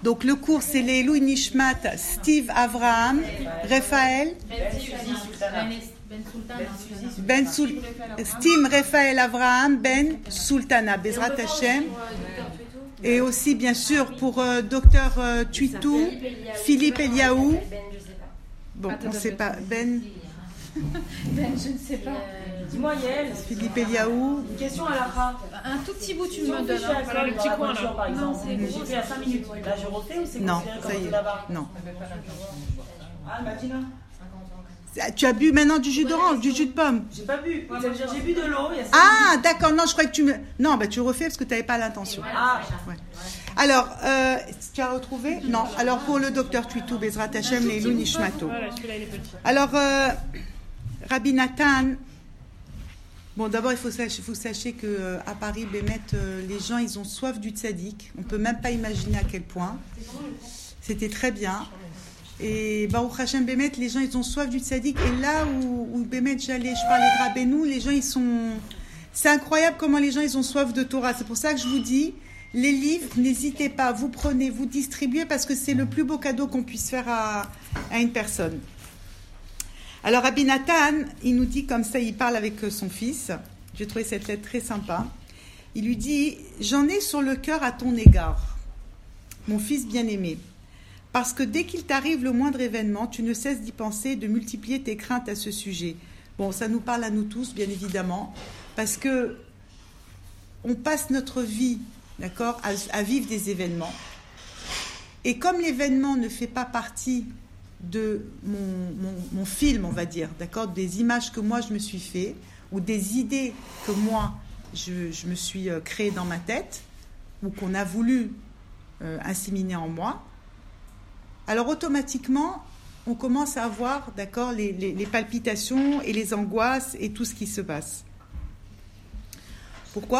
Donc le cours c'est Leilou Nishmat, Steve Avraham, Raphaël, Steve Raphaël Avraham, Ben Sultana, Bezrat Hashem. Et aussi bien sûr pour Docteur Tuitou, Philippe Eliaou. Bon, on ne sait pas. Ben, je ne sais pas. Dis-moi Yael. Philippe Eliaou. Une question à la fin. Un tout petit bout, tu me donnes. Voilà le petit coin là. Par exemple. J'ai fait à 5 minutes. Là, je refais ou c'est non, ça y est. Non. Ah, Matina. Tu as bu maintenant du jus d'orange, du jus de pomme? J'ai pas bu. Ça veut dire j'ai bu de l'eau. Ah, d'accord. Non, je croyais que tu me. Non, bah tu refais parce que tu n'avais pas l'intention. Ah. Ouais. Alors, tu as retrouvé? Non. Alors pour le docteur Tuitou, Bezrat Hashem, Leilou Nishmato. Voilà, celui-là il est petit. Alors, Rabbi Nathan. Bon, d'abord, il faut vous sachiez que à Paris, Bémet, les gens, ils ont soif du tzaddik. On peut même pas imaginer à quel point. C'était très bien. Et Baruch Hashem Bémet, les gens, ils ont soif du tzaddik. Et là où Bémet, je parlais de Rabbeinu, les gens, ils sont... C'est incroyable comment les gens, ils ont soif de Torah. C'est pour ça que je vous dis, les livres, n'hésitez pas, vous prenez, vous distribuez, parce que c'est le plus beau cadeau qu'on puisse faire à une personne. Alors, Rabbi Nathan, il nous dit comme ça, il parle avec son fils. J'ai trouvé cette lettre très sympa. Il lui dit « J'en ai sur le cœur à ton égard, mon fils bien-aimé. Parce que dès qu'il t'arrive le moindre événement, tu ne cesses d'y penser et de multiplier tes craintes à ce sujet. » Bon, ça nous parle à nous tous, bien évidemment, parce que on passe notre vie, d'accord, à vivre des événements. Et comme l'événement ne fait pas partie de mon film, on va dire, d'accord, des images que moi je me suis fait, ou des idées que moi je me suis créées dans ma tête, ou qu'on a voulu inséminer en moi, alors automatiquement, on commence à avoir, d'accord, les palpitations et les angoisses et tout ce qui se passe. Pourquoi ?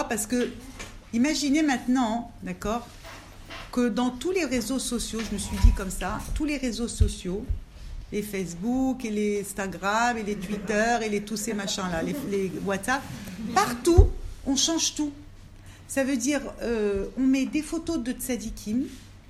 Parce que, imaginez maintenant, d'accord, que dans tous les réseaux sociaux, je me suis dit comme ça, tous les réseaux sociaux, les Facebook et les Instagram et les Twitter et tous ces machins-là, les WhatsApp, partout, on change tout. Ça veut dire, on met des photos de tzadikim,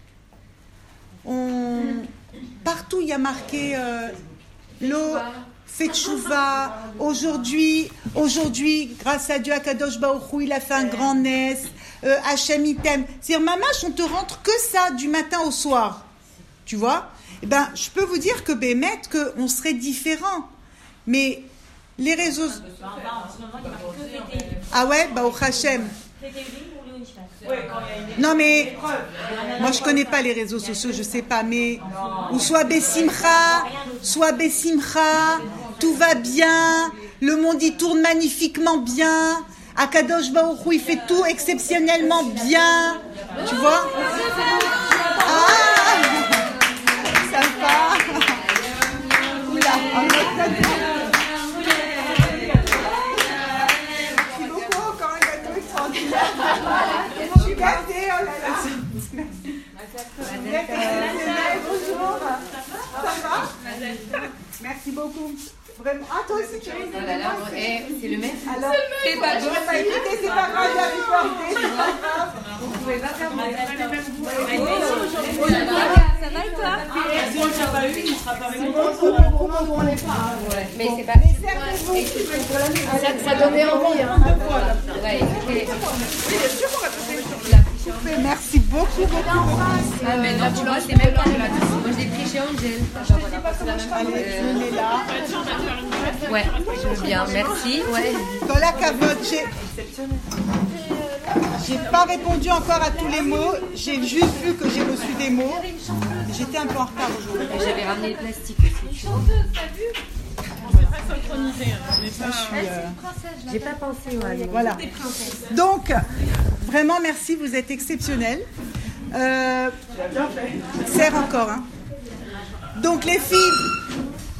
partout il y a marqué l'eau fait tchouva, aujourd'hui, grâce à Dieu, Akadosh Baruch Hu, il a fait un grand nes, Hachem il t'aime. C'est-à-dire, mamache, on te rentre que ça du matin au soir. Tu vois ? Eh ben, je peux vous dire que Bémet, qu'on serait différent. Mais les réseaux... Ah ouais, Baruch Hachem. Non mais moi je connais pas les réseaux sociaux, je sais pas, mais ou soit Bessimcha, tout va bien, le monde y tourne magnifiquement bien, Akadosh Baruch Hu il fait tout exceptionnellement bien, tu vois? Ah, sympa. Oula. Merci beaucoup, encore un gâteau extraordinaire. Je suis gâtée, oh là là. Bonjour. Ça va? Merci beaucoup. Vraiment. Ah, toi aussi, tu es c'est le même. Alors, c'est pas grave, c'est pas grave, j'avais porté. Vous pouvez pas faire mal. Ça va et toi? Si on ne tient pas une, on sera pas avec nous. On n'est pas. Mais c'est pas. Ça donnait envie. Merci beaucoup. Ah, mais non, tu vois, c'est même pas de la douce. Moi, je l'ai pris chez Angel. Allez, je mets là. Ouais, je veux bien, merci. Ouais. Dans la cavotte, j'ai pas répondu encore à tous les mots. J'ai juste vu que j'ai reçu des mots. J'étais un peu en retard aujourd'hui. J'avais ramené le plastique aussi. J'ai pas pensé. Ouais, voilà. Donc, vraiment, merci. Vous êtes exceptionnels. Serre encore. Hein. Donc, les filles.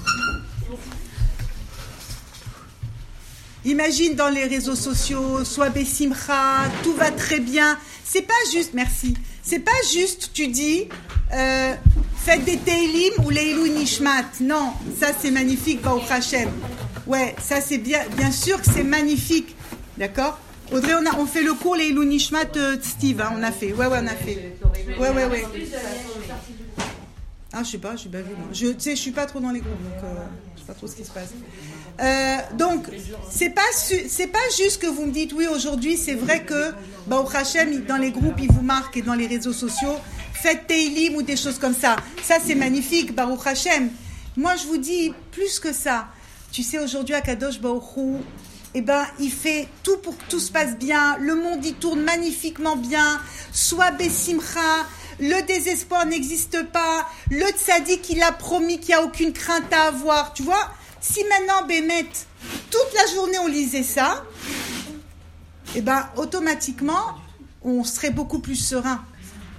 Imagine dans les réseaux sociaux, soit Bessimcha, tout va très bien. C'est pas juste, merci. C'est pas juste, tu dis, faites des Teilim ou Leilou Nishmat. Non, ça c'est magnifique, Baruch Hashem. Ouais, ça c'est bien sûr que c'est magnifique. D'accord ? Audrey, on fait le cours Leilou Nishmat, Steve, hein, on a fait. Ouais, on a fait. Ouais. Ah, je sais pas, je suis pas vue. Tu sais, je suis pas trop dans les groupes, donc je sais pas trop ce qui se passe. Donc, c'est pas juste que vous me dites oui aujourd'hui, c'est vrai que Baruch Hashem dans les groupes ils vous marquent et dans les réseaux sociaux, faites Teilim ou des choses comme ça. Ça c'est magnifique, Baruch Hashem. Moi je vous dis plus que ça. Tu sais aujourd'hui Akadosh Baruch Hu, il fait tout pour que tout se passe bien. Le monde il tourne magnifiquement bien. Sois Bessimcha. Le désespoir n'existe pas. Le tzaddik, il a promis qu'il n'y a aucune crainte à avoir. Tu vois, si maintenant, Bémet, toute la journée on lisait ça, automatiquement, on serait beaucoup plus serein. D'accord ?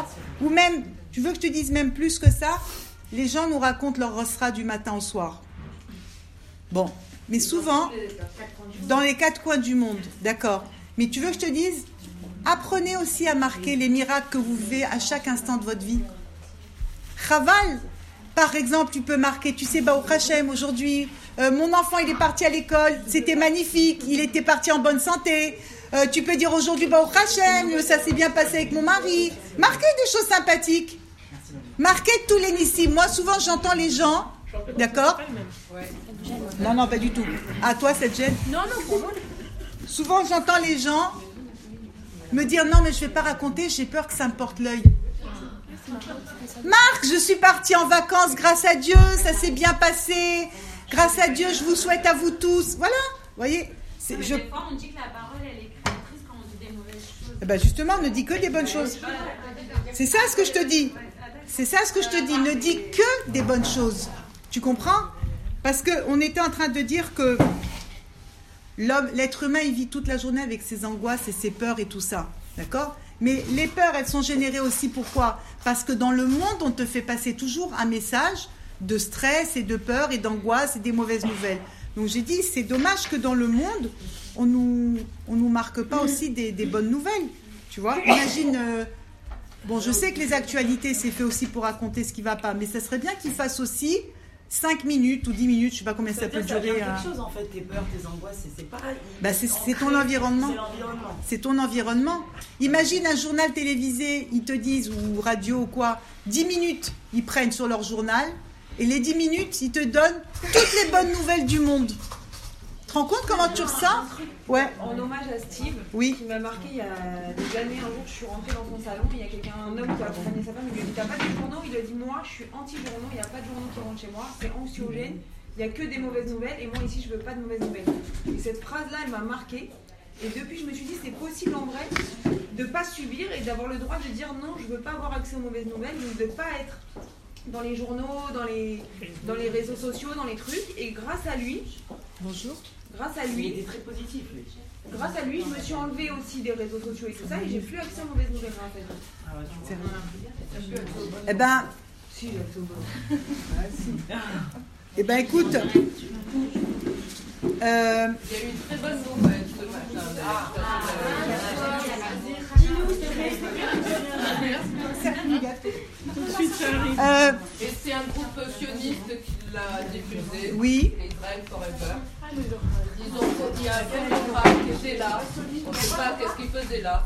Ou même, tu veux que je te dise même plus que ça ? Les gens nous racontent leur rosra du matin au soir. Bon, mais souvent, dans les 4 coins du monde. D'accord ? Mais tu veux que je te dise ? Apprenez aussi à marquer les miracles que vous vivez à chaque instant de votre vie. Chaval, par exemple, tu peux marquer, tu sais, Baruch Hashem, aujourd'hui, mon enfant, il est parti à l'école, c'était magnifique, il était parti en bonne santé. Tu peux dire aujourd'hui, Baruch Hashem, ça s'est bien passé avec mon mari. Marquez des choses sympathiques. Marquez tous les nissim. Moi, souvent, j'entends les gens, d'accord ? Non, pas du tout. À toi, cette gêne ? Non, pour moi. Souvent, j'entends les gens me dire non mais je vais pas raconter, j'ai peur que ça me porte l'œil. Marc, je suis partie en vacances, grâce à Dieu, ça s'est bien passé. Grâce à Dieu, je vous souhaite à vous tous. Voilà, vous voyez. Des fois, on dit que la parole elle est créatrice quand on dit des mauvaises choses. Justement, ne dis que des bonnes choses. C'est ça ce que je te dis. C'est ça ce que je te dis. Ne dis que des bonnes choses. Tu comprends ? Parce qu'on était en train de dire que l'être humain, il vit toute la journée avec ses angoisses et ses peurs et tout ça. D'accord ? Mais les peurs, elles sont générées aussi pourquoi ? Parce que dans le monde, on te fait passer toujours un message de stress et de peur et d'angoisse et des mauvaises nouvelles. Donc j'ai dit, c'est dommage que dans le monde, on nous marque pas aussi des bonnes nouvelles. Tu vois ? Imagine... je sais que les actualités, c'est fait aussi pour raconter ce qui va pas, mais ça serait bien qu'ils fassent aussi 5 minutes ou 10 minutes, je sais pas combien ça peut durer. C'est quelque chose en fait, tes peurs, tes angoisses, c'est pareil. C'est ton environnement. C'est l'environnement. C'est ton environnement. Imagine un journal télévisé, ils te disent, ou radio ou quoi, 10 minutes, ils prennent sur leur journal, et les 10 minutes, ils te donnent toutes les bonnes nouvelles du monde. Tu te rends compte comment tu ressens ? Ouais. En hommage à Steve, qui m'a marqué il y a des années, un jour je suis rentrée dans son salon, il y a un homme qui a accompagné sa femme, il lui a dit t'as pas de journaux ? Il a dit moi je suis anti-journaux, il n'y a pas de journaux qui rentrent chez moi, c'est anxiogène, il n'y a que des mauvaises nouvelles et moi ici je veux pas de mauvaises nouvelles. Et cette phrase là elle m'a marquée et depuis je me suis dit c'est possible en vrai de pas subir et d'avoir le droit de dire non je veux pas avoir accès aux mauvaises nouvelles, donc de pas être dans les journaux, dans les réseaux sociaux, dans les trucs et grâce à lui... Bonjour. Grâce à lui, il était très positif, lui. Grâce à lui, je me suis enlevée aussi des réseaux sociaux et tout ça, et j'ai plus accès aux mauvaises nouvelles grâce à lui. Ah ouais, tu C'est vois. vrai. Si, j'ai accès aux bonnes. Écoute, Il y a eu une très bonne nouvelle ce matin. Et c'est un groupe sioniste qui l'a diffusé. Oui. Israel Forever. Il y a quelqu'un qui était là. On ne sait pas qu'est-ce qu'il faisait là.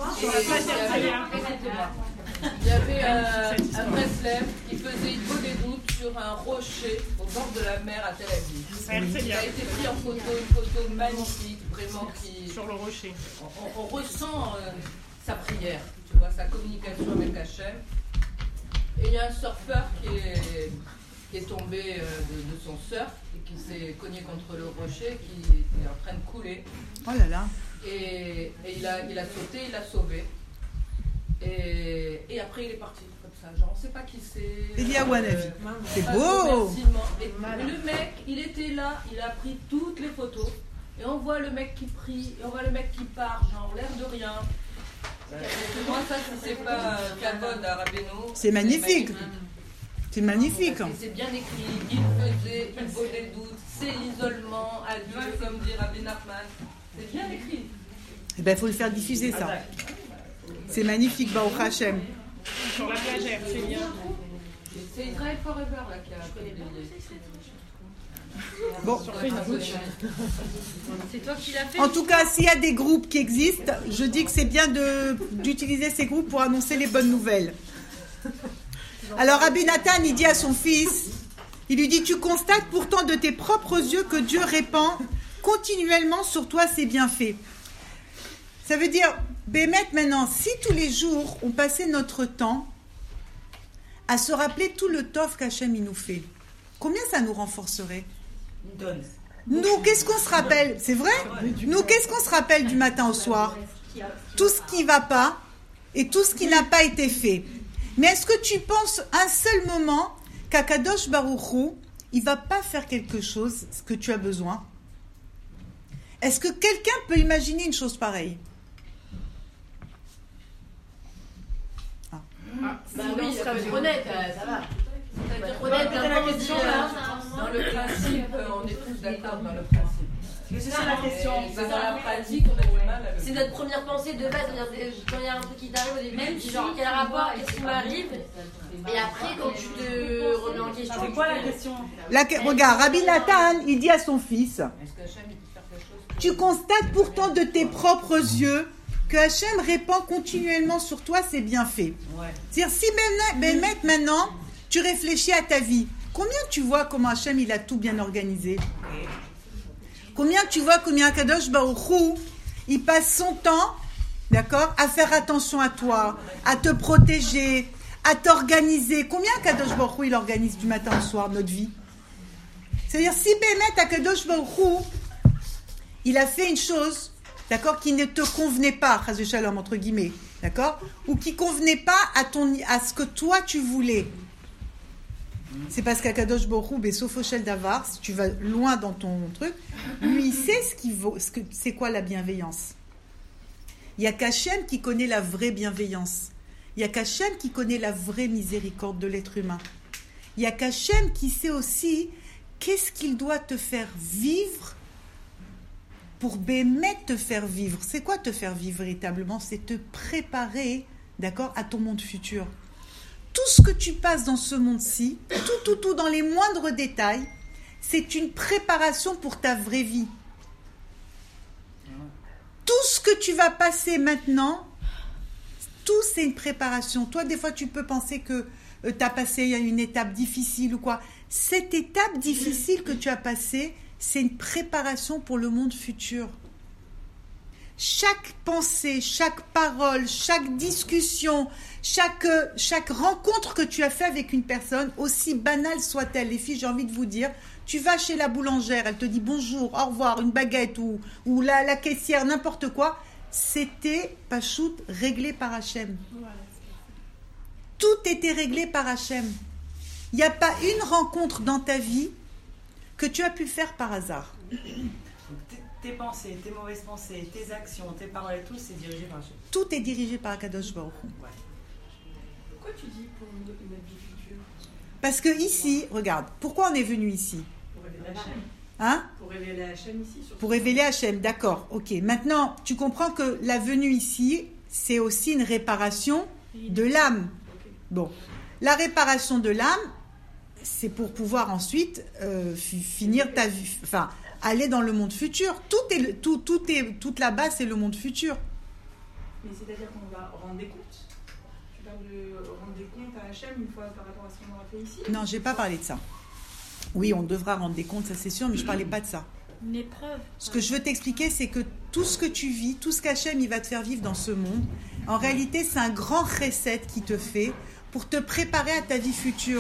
Il y avait un Breslev qui faisait une peau des doutes sur un rocher au bord de la mer à Tel Aviv. Il a été pris en photo, une photo magnifique, vraiment qui... Sur le rocher. On ressent sa prière, tu vois, sa communication avec Hachem. Et il y a un surfeur qui est tombé de son surf et qui s'est cogné contre le rocher, qui est en train de couler. Oh là là. Et il a sauté, il l'a sauvé. Et après il est parti comme ça, genre on sait pas qui c'est. Elia Wanavi. C'est Pas beau. Et le mec, il était là, il a pris toutes les photos. Et on voit le mec qui prie, et on voit le mec qui part, genre l'air de rien. Moi ça c'est pas Kavod à Rabbeinu. C'est magnifique. C'est magnifique. C'est bien écrit, il faisait, il vaut des doutes, c'est l'isolement à Dieu, comme dit Rabbi Nachman. C'est bien écrit. Il faut le faire diffuser ça. C'est magnifique, Baruch Hashem. Sur la plagère, c'est bien. C'est Israel Forever là qui a publié. Bon. C'est toi qui l'as fait. En tout cas, s'il y a des groupes qui existent, je dis que c'est bien d'utiliser ces groupes pour annoncer les bonnes nouvelles. Alors Rabbi Nathan, il dit à son fils, il lui dit, tu constates pourtant de tes propres yeux que Dieu répand continuellement sur toi ses bienfaits. Ça veut dire, Bémet maintenant, si tous les jours on passait notre temps à se rappeler tout le tov qu'Hachem il nous fait, combien ça nous renforcerait? Nous, qu'est-ce qu'on se rappelle? C'est vrai? Nous, qu'est-ce qu'on se rappelle du matin au soir? Tout ce qui ne va pas et tout ce qui n'a pas été fait. Mais est-ce que tu penses un seul moment qu'Akadosh Baruch Hu, il ne va pas faire quelque chose que tu as besoin? Est-ce que quelqu'un peut imaginer une chose pareille? Oui, ça va être honnête, ça va. Honnête, dans le principe, on est tous d'accord dans le principe. C'est ça la question. Dans la pratique, on a du mal à le... C'est notre première pensée de base. Quand il y a un truc qui t'arrive au début, tu dis genre quel rapport, qu'est-ce qui m'arrive? Et après, quand tu te remets en question. C'est quoi la question? Regarde, Rabbi Nathan, il dit à son fils, tu constates pourtant de tes propres yeux que Hachem répand continuellement sur toi ses bienfaits. C'est-à-dire, si maintenant, tu réfléchis à ta vie, combien tu vois comment Hachem il a tout bien organisé? Combien tu vois combien Kadosh Baruch Hu, il passe son temps, d'accord, à faire attention à toi, à te protéger, à t'organiser. Combien Kadosh Baruch Hu, il organise du matin au soir notre vie? C'est-à-dire, si Bémet à Kadosh Baruch Hu, il a fait une chose, d'accord, qui ne te convenait pas, Chas v'Shalom, entre guillemets, d'accord, ou qui convenait pas à ce que toi tu voulais. C'est parce qu'Akadosh Baruch Hu, Bessofoshel Davar, si tu vas loin dans ton truc, lui il sait c'est quoi la bienveillance. Il y a qu'Hachem qui connaît la vraie bienveillance. Il y a qu'Hachem qui connaît la vraie miséricorde de l'être humain. Il y a qu'Hachem qui sait aussi qu'est-ce qu'il doit te faire vivre pour Bémet te faire vivre. C'est quoi te faire vivre véritablement? C'est te préparer, d'accord, à ton monde futur. Tout ce que tu passes dans ce monde-ci, tout dans les moindres détails, c'est une préparation pour ta vraie vie. Tout ce que tu vas passer maintenant, tout c'est une préparation. Toi, des fois, tu peux penser que tu as passé une étape difficile ou quoi. Cette étape difficile que tu as passée, c'est une préparation pour le monde futur. Chaque pensée, chaque parole, chaque discussion, chaque rencontre que tu as fait avec une personne, aussi banale soit-elle, les filles, j'ai envie de vous dire, tu vas chez la boulangère, elle te dit bonjour, au revoir, une baguette ou la caissière, n'importe quoi, c'était pachout réglé par Hachem. Tout était réglé par Hachem. Il n'y a pas une rencontre dans ta vie que tu as pu faire par hasard. Tes pensées, tes mauvaises pensées, tes actions, tes paroles et tout, c'est dirigé par Hachem. Tout est dirigé par Akadosh Baruch Hu. Pourquoi tu dis pour notre vie future? Parce que ici, regarde, pourquoi on est venu ici? Pour révéler Hachem. Hein? Pour révéler Hachem ici. Surtout. Pour révéler Hachem, d'accord. Ok, maintenant, tu comprends que la venue ici, c'est aussi une réparation de l'âme. Bon, la réparation de l'âme, c'est pour pouvoir ensuite finir ta vie, enfin, aller dans le monde futur. Toute la base, c'est le monde futur. Mais c'est-à-dire qu'on va rendre des comptes? Tu parles de rendre des comptes à Hachem une fois par rapport à ce qu'on aura fait ici? Non, je n'ai pas parlé de ça. Oui, on devra rendre des comptes, ça c'est sûr, mais je ne parlais pas de ça. Une épreuve. Ce que je veux t'expliquer, c'est que tout ce que tu vis, tout ce qu'Hachem il va te faire vivre dans ce monde, en réalité, c'est un grand recette qui te fait pour te préparer à ta vie future.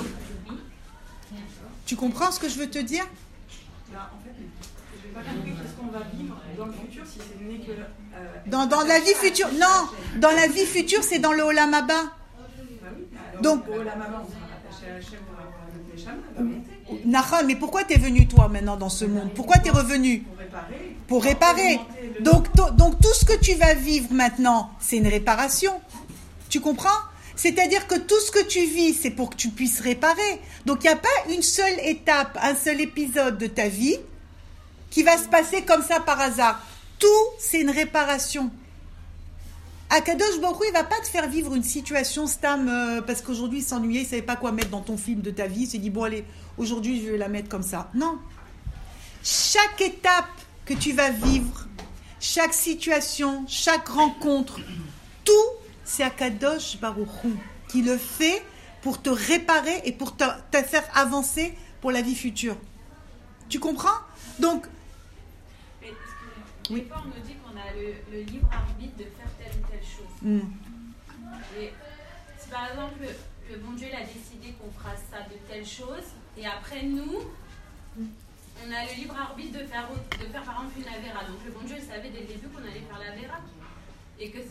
Tu comprends ce que je veux te dire? Là, en fait, je ne vais pas compris qu'est-ce qu'on va vivre dans le futur si ce n'est que... Dans la vie future, non, dans la vie future, c'est dans le Olam Haba. Bah oui, alors, Donc, au Olam Haba, on sera attaché à Hachem pour avoir le Neshama, elle va monter. Nahon, mais pourquoi tu es venu toi maintenant dans ce monde? Pourquoi tu es revenu? Pour réparer. Donc tout ce que tu vas vivre maintenant, c'est une réparation. Tu comprends? C'est-à-dire que tout ce que tu vis, c'est pour que tu puisses réparer. Donc il n'y a pas une seule étape, un seul épisode de ta vie qui va se passer comme ça par hasard. Tout, c'est une réparation. Akadosh Baruch Hu, il ne va pas te faire vivre une situation stam parce qu'aujourd'hui il s'ennuyait, il ne savait pas quoi mettre dans ton film de ta vie. Il s'est dit, bon allez, aujourd'hui je vais la mettre comme ça. Non. chaque étape que tu vas vivre, chaque situation, chaque rencontre, tout, c'est Akadosh Baruch Hu qui le fait pour te réparer et pour te faire avancer pour la vie future. Tu comprends? Donc, Mais, oui. des fois, on nous dit qu'on a le libre arbitre de faire telle ou telle chose. Et si par exemple, le bon Dieu il a décidé qu'on fera ça de telle chose, et après nous, on a le libre arbitre de faire par exemple une avéra. Donc le bon Dieu il savait dès le début qu'on allait faire l'avéra. Et que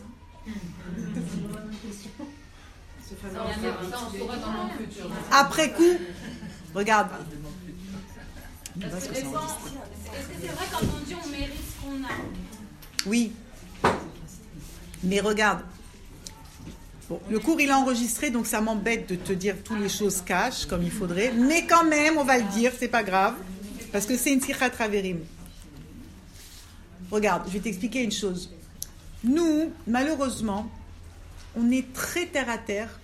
Ça, on saura dans le futur. Après coup, regarde. Parce que des fois, est-ce que c'est vrai quand on dit on mérite ce qu'on a? Oui. Mais regarde. Bon, le cours il est enregistré, donc ça m'embête de te dire toutes les choses cash comme il faudrait. Mais quand même, on va le dire, c'est pas grave. Parce que c'est une Sichat Raverim. Regarde, je vais t'expliquer une chose. Nous, malheureusement, on est très terre à terre.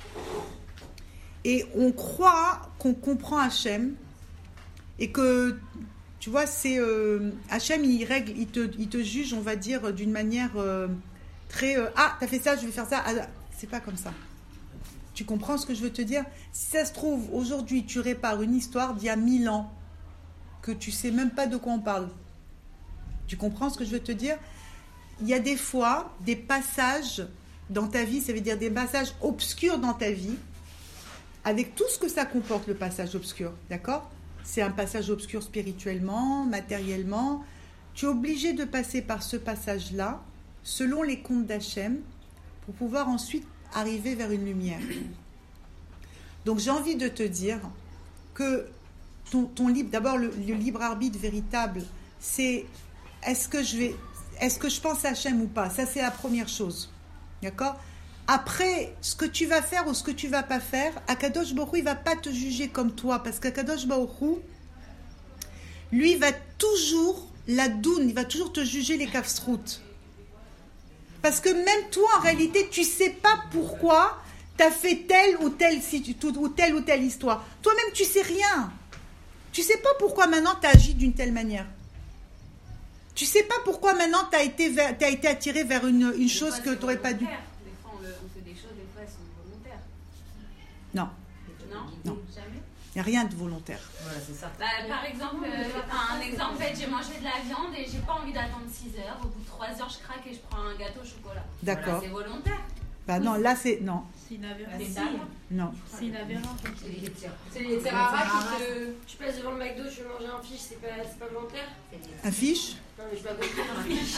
Et on croit qu'on comprend Hachem. Et que, tu vois, c'est Hachem, il règle, il te juge, on va dire, d'une manière très... ah, t'as fait ça, je vais faire ça. Ah, c'est pas comme ça. Tu comprends ce que je veux te dire? Si ça se trouve, aujourd'hui, tu répares une histoire d'il y a 1000 ans, que tu sais même pas de quoi on parle. Tu comprends ce que je veux te dire? Il y a des fois, des passages dans ta vie, ça veut dire des passages obscurs dans ta vie, avec tout ce que ça comporte, le passage obscur, d'accord? C'est un passage obscur spirituellement, matériellement. Tu es obligé de passer par ce passage-là, selon les comptes d'Hachem, pour pouvoir ensuite arriver vers une lumière. Donc j'ai envie de te dire que ton libre, d'abord le libre arbitre véritable, c'est est-ce que je pense à Hachem ou pas? Ça c'est la première chose, d'accord? Après, ce que tu vas faire ou ce que tu vas pas faire, Akadosh Baruch Hu, il va pas te juger comme toi, parce qu'Akadosh Baruch Hu, lui, va toujours la doune, il va toujours te juger les kafsrout. Parce que même toi, en réalité, tu sais pas pourquoi tu as fait telle ou telle histoire. Toi-même, tu sais rien. Tu sais pas pourquoi maintenant tu as agi d'une telle manière. Tu sais pas pourquoi maintenant tu as été attiré vers une chose que tu n'aurais pas dû. Des fois, on fait des choses, des fois, elles sont volontaires. Non. Non. Jamais. Il n'y a rien de volontaire. Voilà, c'est ça. Par exemple, un exemple bête, j'ai mangé de la viande et j'ai pas envie d'attendre 6 heures. Au bout de 3 heures, je craque et je prends un gâteau au chocolat. D'accord. Voilà, c'est volontaire. Bah non, là c'est... Non. C'est une avéra. Non. C'est une avéra. C'est les terraras qui te. Tu passes devant le McDo, tu veux manger un fiche, c'est pas volontaire? Un fiche? Non, mais je pas compris. Un fiche,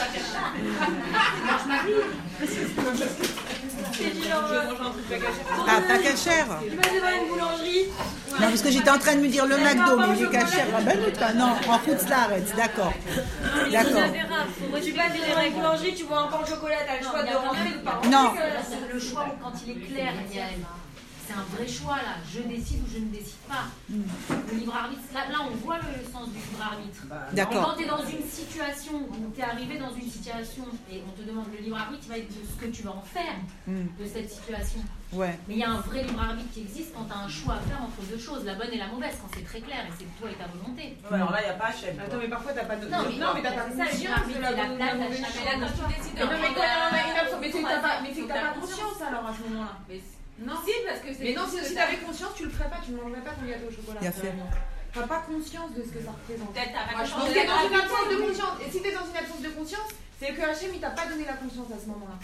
Ah, pas cachère. Tu passes devant une boulangerie. Non, parce que j'étais en train de me dire le McDo, mais il est cachère. Ah ben non, en route l'arrête, d'accord. D'accord. Tu passes devant une boulangerie, tu vois un pain au chocolat, t'as le choix de rentrer ou pas. Non. Le choix, quand il est clair, c'est un vrai choix là. Je décide ou je ne décide pas. Le libre arbitre, là on voit le sens du libre arbitre. D'accord. Et quand tu es dans une situation où tu es arrivé dans une situation et on te demande le libre arbitre, il va être de ce que tu vas en faire de cette situation. Ouais. Mais il y a un vrai libre arbitre qui existe quand tu as un choix à faire entre deux choses, la bonne et la mauvaise, quand c'est très clair et c'est toi et ta volonté. Ouais, alors là, il n'y a pas Hachem. Attends, mais parfois t'as pas de. Non, mais t'as pas c'est ça, le libre arbitre, c'est la place d'Hachem. Mais là, quand tu décides de Non, mais quand il y en a une option, mais c'est que faut t'as pas conscience alors à ce moment-là. Non, si, parce que c'est. Mais non, si t'avais conscience, tu le ferais pas, tu ne mangerais pas ton gâteau au chocolat. Il y a fait. T'as pas conscience de ce que ça représente. Peut-être t'as pas Donc conscience de t'es la dans une gravité. absence de conscience. Et si t'es dans une absence de conscience, c'est que Hachem il t'a pas donné la conscience à ce moment-là.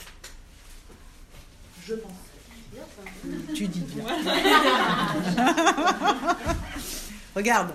Je pense. Tu dis bien. Regarde.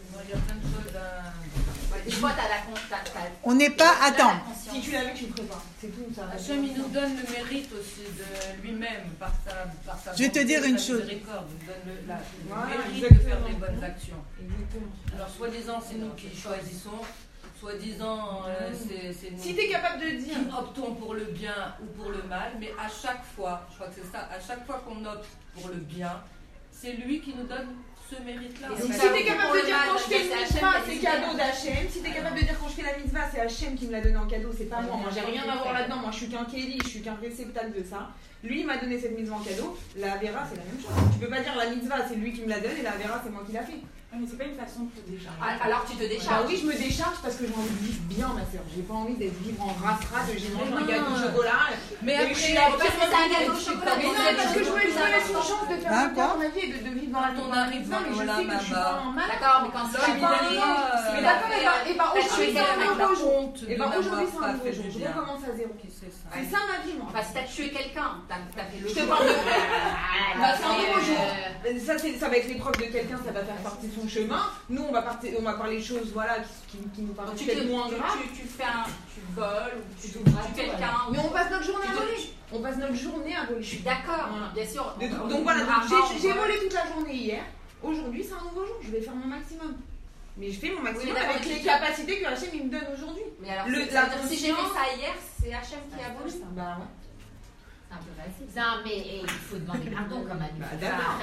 Des fois, tu as la conscience. On n'est pas... Attends. Si tu l'avais, tu le ferais pas. C'est tout ça. Hachem, il nous donne le mérite aussi de lui-même par sa Je vais te dire une chose. miséricorde. Il nous donne le mérite de exactement. faire des bonnes actions. Exactement. Alors, soi-disant, c'est nous qui choisissons. Soi-disant, c'est nous Si t'es capable de dire. qui optons pour le bien ou pour le mal. Mais à chaque fois, je crois que c'est ça, à chaque fois qu'on opte pour le bien, c'est lui qui nous donne ce mérite-là. Si t'es capable de dire quand je fais une mitzvah, c'est cadeau d'Hachem. Si t'es capable de dire quand je fais la mitzvah, c'est Hachem qui me l'a donné en cadeau, c'est pas moi. Moi, j'ai rien à voir là-dedans. Moi, je suis qu'un kéli, je suis qu'un réceptacle de ça. Lui, il m'a donné cette mitzvah en cadeau. La Avera, c'est la même chose. Tu peux pas dire la mitzvah, c'est lui qui me la donne et la Avera, c'est moi qui l'a fait. Mais c'est pas une façon de te décharger. Alors tu te décharges. Bah oui, je me décharge parce que j'ai envie de vivre bien, ma soeur. J'ai pas envie d'être vivre en rafra, de j'ai mangé un gâteau de chocolat. Mais après, c'est un gâteau de chocolat. Mais non, parce que je me laisse une chance de faire un bien dans ma vie et de vivre dans la on arrive non, mais je sais que je suis pas en mal. D'accord, mais quand Je suis pas en mal. Mais d'accord, et bah aujourd'hui, c'est un nouveau jour. Et bah aujourd'hui, c'est un nouveau jour. Je recommence à zéro. C'est ça ma vie, moi. Enfin, si t'as tué quelqu'un, t'as fait le Je te parle de. Bah, c'est un nouveau jour. Ça va être l'épreuve de quelqu'un, ça va faire partie de son chemin. Nous, on va parler de choses voilà, qui nous paraissent peut-être moins graves. Tu voles, ou tu tues quelqu'un. Mais on passe notre journée à voler. On passe notre journée à voler. Je suis d'accord, bien sûr. Donc voilà, j'ai volé toute la journée hier. Aujourd'hui, c'est un nouveau jour. Je vais faire mon maximum. Mais je fais mon maximum avec les capacités que Hachem il me donne aujourd'hui. Mais alors, si j'ai fait ça hier, c'est Hachem qui a volé. Bah ouais. C'est un peu facile. Non, mais il faut demander pardon quand même. Bah d'accord.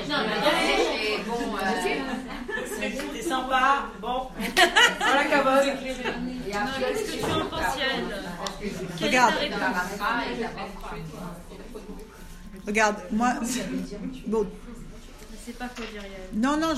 C'était sympa. Bon. Voilà, Cabot. Qu'est-ce que tu en penses, Yann? Regarde. Regarde, moi. Bon. Je sais pas quoi dire, Yann. Non,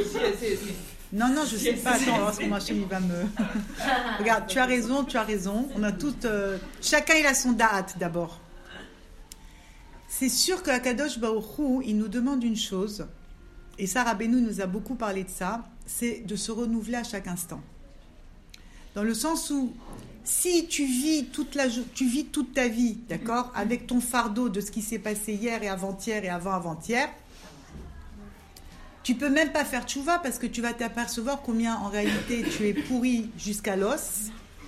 je sais pas. Attends, parce que moi, il va me. Regarde, tu as raison. On a toutes. Chacun, il a son da'at d'abord. C'est sûr que Akadosh Baruch Hu, il nous demande une chose, et ça, Rabbeinu nous a beaucoup parlé de ça, c'est de se renouveler à chaque instant. Dans le sens où, si tu vis toute ta vie, d'accord, avec ton fardeau de ce qui s'est passé hier et avant-hier et avant-avant-hier, tu peux même pas faire tchouva parce que tu vas t'apercevoir combien en réalité tu es pourri jusqu'à l'os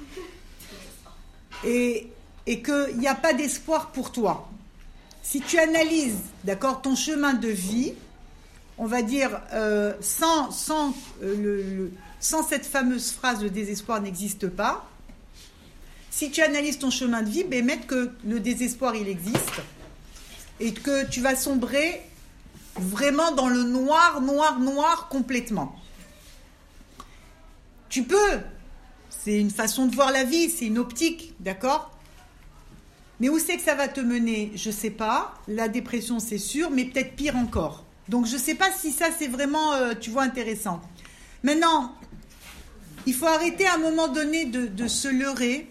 et qu'il n'y a pas d'espoir pour toi. Si tu analyses, d'accord, ton chemin de vie, on va dire sans cette fameuse phrase « le désespoir n'existe pas », si tu analyses ton chemin de vie, mettre que le désespoir, il existe et que tu vas sombrer vraiment dans le noir complètement. Tu peux, c'est une façon de voir la vie, c'est une optique, d'accord ? Mais où c'est que ça va te mener ? Je ne sais pas. La dépression, c'est sûr, mais peut-être pire encore. Donc, je ne sais pas si ça, c'est vraiment, intéressant. Maintenant, il faut arrêter à un moment donné de se leurrer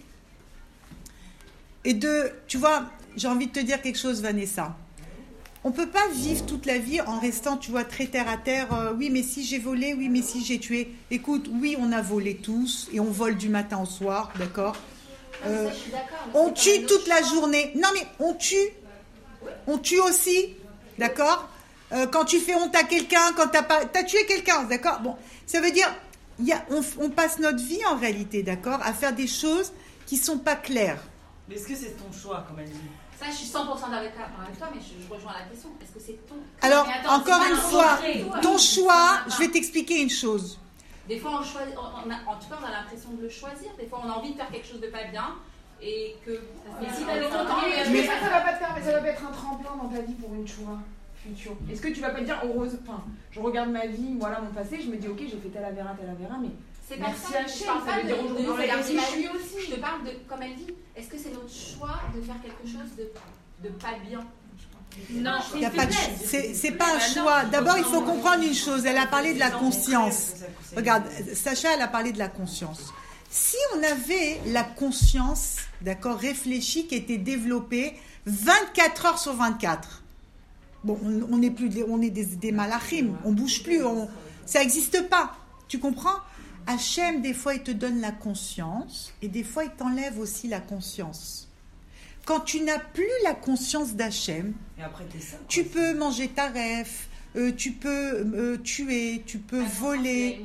et j'ai envie de te dire quelque chose, Vanessa. On ne peut pas vivre toute la vie en restant, très terre à terre. Oui, mais si j'ai volé, oui, mais si j'ai tué. Écoute, oui, on a volé tous et on vole du matin au soir, d'accord ? On tue toute la journée. Non, mais on tue aussi, d'accord ? Quand tu fais honte à quelqu'un, quand t'as tué quelqu'un, d'accord ? Bon, ça veut dire, on passe notre vie en réalité, d'accord, à faire des choses qui sont pas claires. Mais est-ce que c'est ton choix, comme elle dit ? Ça, je suis 100% avec toi, mais je rejoins la question. Est-ce que c'est ton... Alors, encore une fois, ton choix, je vais t'expliquer une chose. Des fois, en tout cas, on a l'impression de le choisir. Des fois, on a envie de faire quelque chose de pas bien et que... Mais si t'as longtemps, mais ça va pas te faire, mais ça va pas être un tremplin dans ta vie pour une choix future. Est-ce que tu vas pas te dire, je regarde ma vie, voilà mon passé, je me dis, ok, j'ai fait tel avéra, mais... C'est pas ça, je parle pas je te parle de, comme elle dit, est-ce que c'est notre choix de faire quelque chose de pas bien ? Non, c'est pas un choix. D'abord, il faut comprendre une chose. Elle a parlé de la conscience. Regarde, Sacha, elle a parlé de la conscience. Si on avait la conscience, d'accord, réfléchie, qui était développée 24 heures sur 24, bon, on est des malachim, on bouge plus, ça n'existe pas. Tu comprends ? Hachem, des fois, il te donne la conscience et des fois, il t'enlève aussi la conscience. Quand tu n'as plus la conscience d'Hachem, tu peux manger ta ref, tu peux tuer, tu peux voler.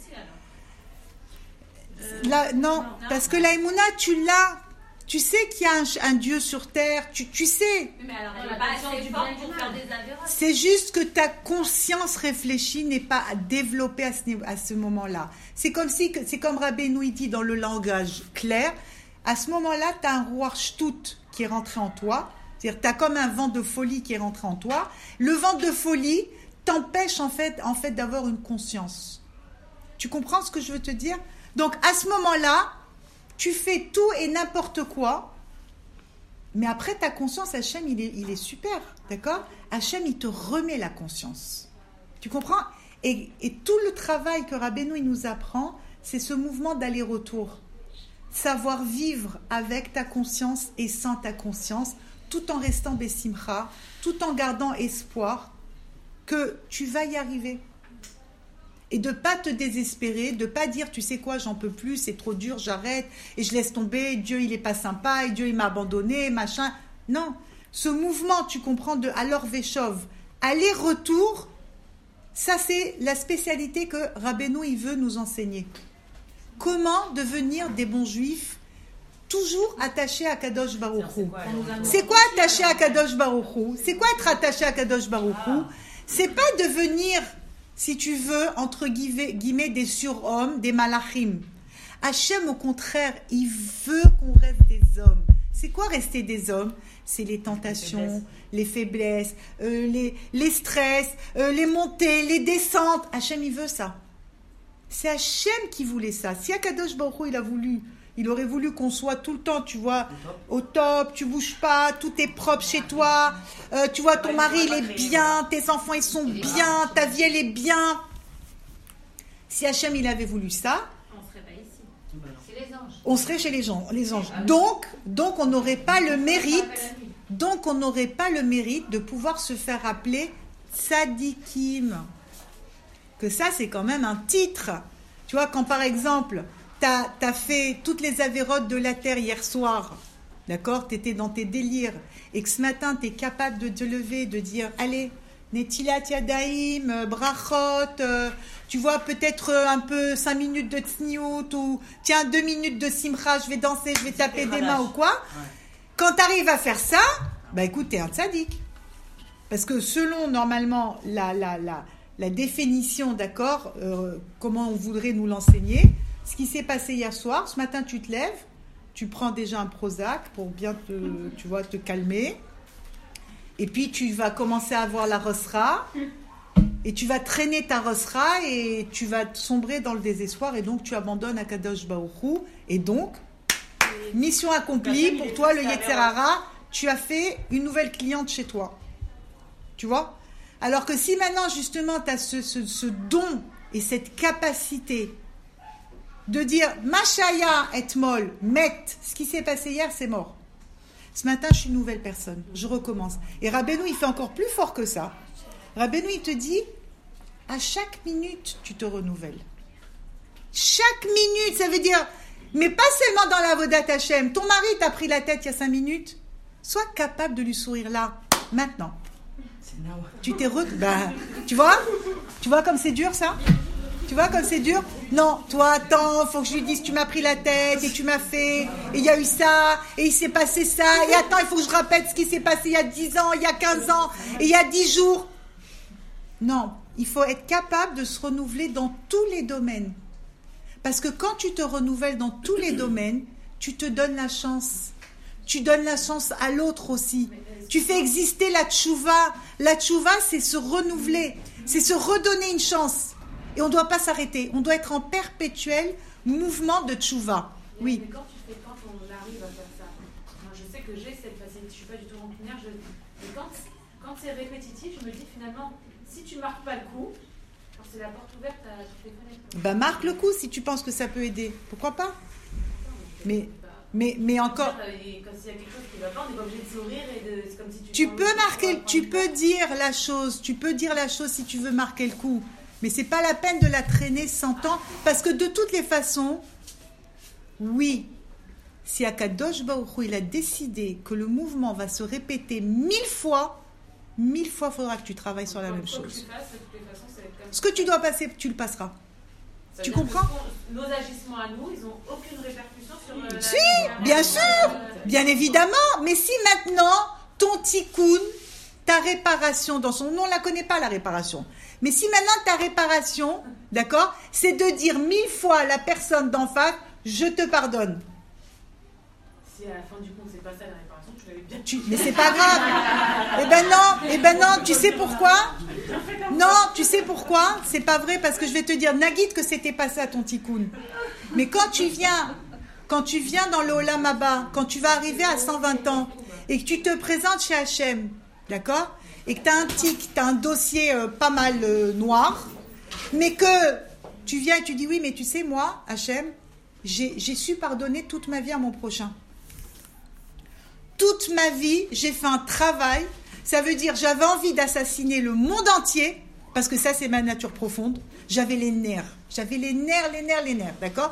Non, parce que la Emouna, tu l'as. Tu sais qu'il y a un Dieu sur terre, tu sais. Mais alors, elle n'a pas assez fort pour faire des avéras. C'est juste que ta conscience réfléchie n'est pas développée à ce moment-là. C'est comme Rabbeinu dit dans le langage clair. À ce moment-là, tu as un roi shtout qui est rentré en toi. C'est-à-dire, tu as comme un vent de folie qui est rentré en toi. Le vent de folie t'empêche en fait d'avoir une conscience. Tu comprends ce que je veux te dire ? Donc, à ce moment-là, tu fais tout et n'importe quoi, mais après ta conscience, Hachem, il est super, d'accord ? Hachem, il te remet la conscience. Tu comprends ? Et tout le travail que Rabbeinu il nous apprend, c'est ce mouvement d'aller-retour. Savoir vivre avec ta conscience et sans ta conscience, tout en restant bessimcha, tout en gardant espoir que tu vas y arriver. Et de ne pas te désespérer, de ne pas dire, tu sais quoi, j'en peux plus, c'est trop dur, j'arrête, et je laisse tomber, Dieu il n'est pas sympa, et Dieu il m'a abandonné, machin. Non, ce mouvement, tu comprends, de alors Véchov, aller-retour, ça c'est la spécialité que Rabbeinu il veut nous enseigner. Comment devenir des bons juifs, toujours attachés à Kadosh Baruch Hu. C'est quoi attaché à Kadosh Baruch Hu? C'est quoi être attaché à Kadosh Baruch Hu? C'est pas devenir, si tu veux, entre guillemets, des surhommes, des malachim. Hachem, au contraire, il veut qu'on reste des hommes. C'est quoi rester des hommes? C'est les tentations, les faiblesses, les stress, les montées, les descentes. Hachem, il veut ça. C'est Hachem qui voulait ça. Si Akadosh Baruch Hu, il aurait voulu qu'on soit tout le temps, tu vois, au top, tu bouges pas, tout est propre chez toi, tu vois, ton mari, il est bien, tes enfants, ils sont bien, ta vie, elle est bien. Si Hachem, il avait voulu ça, On serait pas ici. C'est les anges. on serait chez les anges. Donc on n'aurait pas le mérite, de pouvoir se faire appeler tzadikim. Que ça, c'est quand même un titre. Tu vois, quand par exemple, t'as fait toutes les avérotes de la terre hier soir, d'accord, t'étais dans tes délires, et que ce matin, t'es capable de te lever, de dire, allez, Netilat Yadaim, Brachot, tu vois, peut-être un peu 5 minutes de Tzniout, ou tiens, 2 minutes de Simcha, je vais danser, je vais taper des mains ou quoi. Ouais. Quand t'arrives à faire ça, bah écoute, t'es un tzaddik. Parce que selon, normalement, la définition, d'accord, comment on voudrait nous l'enseigner, ce qui s'est passé hier soir, ce matin tu te lèves, tu prends déjà un Prozac pour bien te calmer, et puis tu vas commencer à avoir la rosra, et tu vas traîner ta rosra, et tu vas sombrer dans le désespoir, et donc tu abandonnes Akadosh Baruch Hu, et donc, mission accomplie, pour toi le Yetzer Hara, tu as fait une nouvelle cliente chez toi. Tu vois ? Alors que si maintenant, justement, tu as ce don et cette capacité de dire « Machaya et mol, met », ce qui s'est passé hier, c'est mort. Ce matin, je suis une nouvelle personne. Je recommence. Et Rabbeinu, il fait encore plus fort que ça. Rabbeinu, il te dit « À chaque minute, tu te renouvelles. » Chaque minute, ça veut dire... Mais pas seulement dans la Vodat Hashem. Ton mari t'a pris la tête il y a 5 minutes. Sois capable de lui sourire là, maintenant. Tu t'es tu vois comme c'est dur ça? Tu vois comme c'est dur? Non, toi attends, faut que je lui dise tu m'as pris la tête et tu m'as fait et il y a eu ça et il s'est passé ça et attends, il faut que je rappelle ce qui s'est passé il y a 10 ans, il y a 15 ans et il y a 10 jours. Non, il faut être capable de se renouveler dans tous les domaines. Parce que quand tu te renouvelles dans tous les domaines, tu te donnes la chance. Tu donnes la chance à l'autre aussi. Tu fais exister la tchouva. La tchouva, c'est se renouveler. C'est se redonner une chance. Et on ne doit pas s'arrêter. On doit être en perpétuel mouvement de tchouva. Oui. Mais quand on arrive à faire ça, moi je sais que j'ai cette facilité, je ne suis pas du tout rancunière. Mais quand c'est répétitif, je me dis finalement, si tu ne marques pas le coup, quand c'est la porte ouverte à toutes les fenêtres. Bah marque le coup si tu penses que ça peut aider. Pourquoi pas? Mais encore. Quand il y a quelque chose qui ne va pas, on n'est pas obligé de sourire et c'est comme si tu peux marquer, tu peux dire la chose si tu veux marquer le coup. Mais c'est pas la peine de la traîner 100 ans parce que de toutes les façons, oui, si Akadosh Baruch Hu, il a décidé que le mouvement va se répéter 1000 fois, il faudra que tu travailles sur la même chose. Ce que tu dois passer, tu le passeras. Tu comprends? Nos agissements à nous, ils n'ont aucune répercussion sur Si, bien sûr, bien évidemment. Mais si maintenant, ton tikkun, ta réparation, dans son nom, on ne la connaît pas la réparation. Mais si maintenant ta réparation, d'accord, c'est de dire 1000 fois à la personne d'en face, je te pardonne. Si à la fin du compte, c'est pas ça la réparation, tu l'avais bien. Mais c'est pas grave. Eh ben non, tu sais pourquoi? Non, tu sais pourquoi? C'est pas vrai parce que je vais te dire, Nagid, que c'était pas ça ton tikkun. Mais quand tu viens dans le Olam Haba, quand tu vas arriver à 120 ans et que tu te présentes chez Hachem, d'accord? Et que tu as un dossier pas mal noir, Mais que tu viens et tu dis, oui, mais tu sais, moi, Hachem, j'ai su pardonner toute ma vie à mon prochain. Toute ma vie, j'ai fait un travail. Ça veut dire, j'avais envie d'assassiner le monde entier, parce que ça, c'est ma nature profonde. J'avais les nerfs. J'avais les nerfs, d'accord ?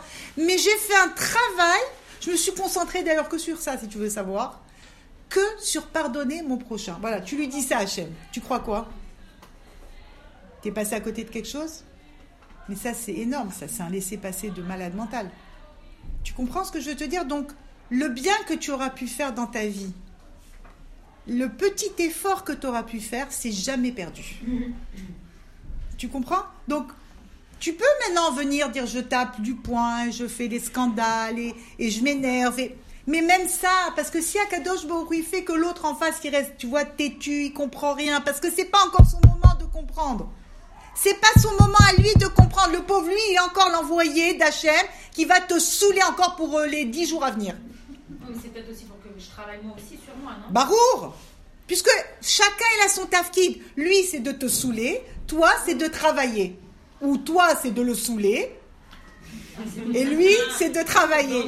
Mais j'ai fait un travail, je me suis concentrée d'ailleurs que sur ça, si tu veux savoir, que sur pardonner mon prochain. Voilà, tu lui dis ça, Hachem. Tu crois quoi ? T'es passé à côté de quelque chose ? Mais ça, c'est énorme, ça, c'est un laisser-passer de malade mental. Tu comprends ce que je veux te dire ? Donc, le bien que tu auras pu faire dans ta vie, le petit effort que tu auras pu faire, c'est jamais perdu. Tu comprends ? Donc, tu peux maintenant venir dire je tape du poing, je fais des scandales et je m'énerve. Mais même ça, parce que si Akadosh Baruch Hu, il fait que l'autre en face, il reste, tu vois, têtu, il comprend rien, parce que c'est pas encore son moment de comprendre. C'est pas son moment à lui de comprendre. Le pauvre, lui, il est encore l'envoyé d'Hachem qui va te saouler encore pour les 10 jours à venir. Mais c'est peut-être aussi pour que je travaille moi aussi sur moi, non ? Barour ! Puisque chacun, il a son tafkid. Lui, c'est de te saouler. Toi, c'est de travailler. Ou toi, c'est de le saouler. Et lui, c'est de travailler.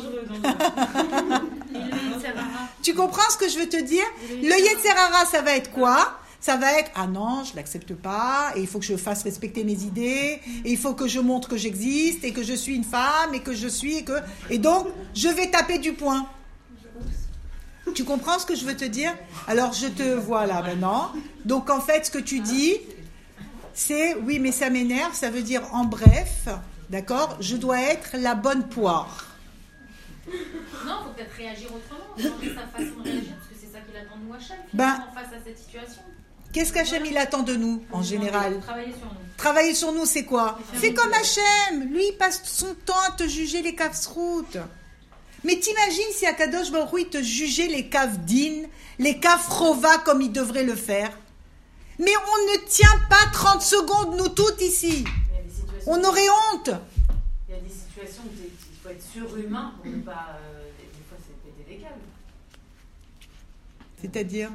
Tu comprends ce que je veux te dire ? Le Yetzer Hara, ça va être quoi ? Ça va être, ah non, je ne l'accepte pas, et il faut que je fasse respecter mes idées, et il faut que je montre que j'existe, et que je suis une femme, et que je suis, et donc, je vais taper du poing. Tu comprends ce que je veux te dire ? Alors, je te vois là maintenant. Donc, en fait, ce que tu dis, c'est, oui, mais ça m'énerve, ça veut dire, en bref, d'accord, je dois être la bonne poire. Non, il faut peut-être réagir autrement, changer sa façon de réagir, parce que c'est ça qu'il attend de nous, Hachem, finalement, face à cette situation. Qu'est-ce qu'Hachem il attend de nous, en général ? Travailler sur nous. Travailler sur nous, c'est quoi ? C'est comme Hachem. Lui, il passe son temps à te juger les kafsrout. Mais t'imagines si Akadosh Baruch Hu, il te jugeait les kaf din, les kaf rova comme il devrait le faire. Mais on ne tient pas 30 secondes, nous toutes ici. On aurait honte. Il y a des situations où il faut être surhumain pour ne pas... des fois, c'est péter des câbles. C'est-à-dire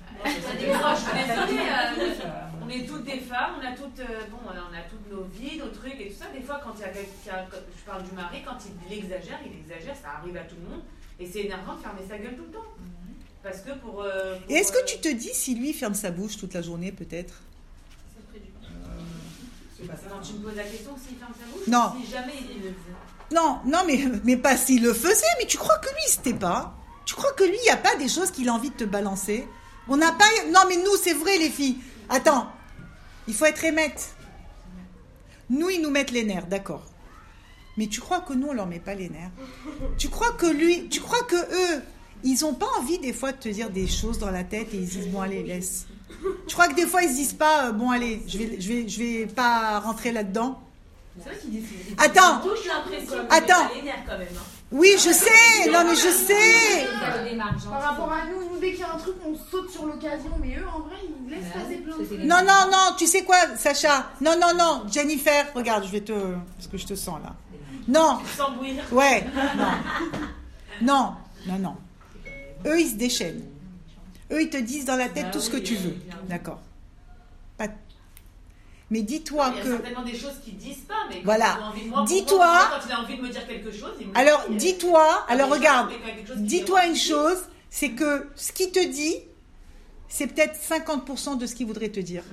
on est toutes des femmes, on a toutes, on a toutes nos vies, nos trucs et tout ça. Des fois, quand il y a quelqu'un, je parle du mari, quand il exagère, ça arrive à tout le monde. Et c'est énervant de fermer sa gueule tout le temps. Parce que pour et est-ce que tu te dis si lui ferme sa bouche toute la journée, peut-être ? C'est pas ça. Quand tu me poses la question, s'il ferme sa bouche, non. Si jamais il le faisait. Non, mais pas s'il le faisait, mais tu crois que lui, c'était pas ? Tu crois que lui, il n'y a pas des choses qu'il a envie de te balancer ? On n'a pas... Non, mais nous, c'est vrai, les filles. Attends, il faut être émette. Nous, ils nous mettent les nerfs, d'accord. Mais tu crois que nous, on leur met pas les nerfs ? Tu crois que eux, ils n'ont pas envie, des fois, de te dire des choses dans la tête et ils disent, bon, allez, laisse. Tu crois que des fois, ils se disent pas, bon, allez, je vais pas rentrer là-dedans ? C'est vrai qu'ils disent... Attends. Attends. Quand même, hein. Oui, je sais. Non, mais je sais. Par rapport à nous, dès qu'il y a un truc, on saute sur l'occasion. Mais eux, en vrai, ils laissent passer plein de trucs. Non. Tu sais quoi, Sacha ? Non. Jennifer, regarde, parce que je te sens là. Non. Sans bouillir. Ouais. Non. Eux, ils se déchaînent. Eux, ils te disent dans la tête tout ce que tu veux. D'accord. Mais dis-toi que... Il y a certainement des choses qu'ils disent pas, mais voilà. Dis-toi... Quand il a envie de me dire quelque chose... Alors, dis-toi... Alors, regarde. Dis-toi une chose, c'est que ce qu'il te dit, c'est peut-être 50% de ce qu'il voudrait te dire.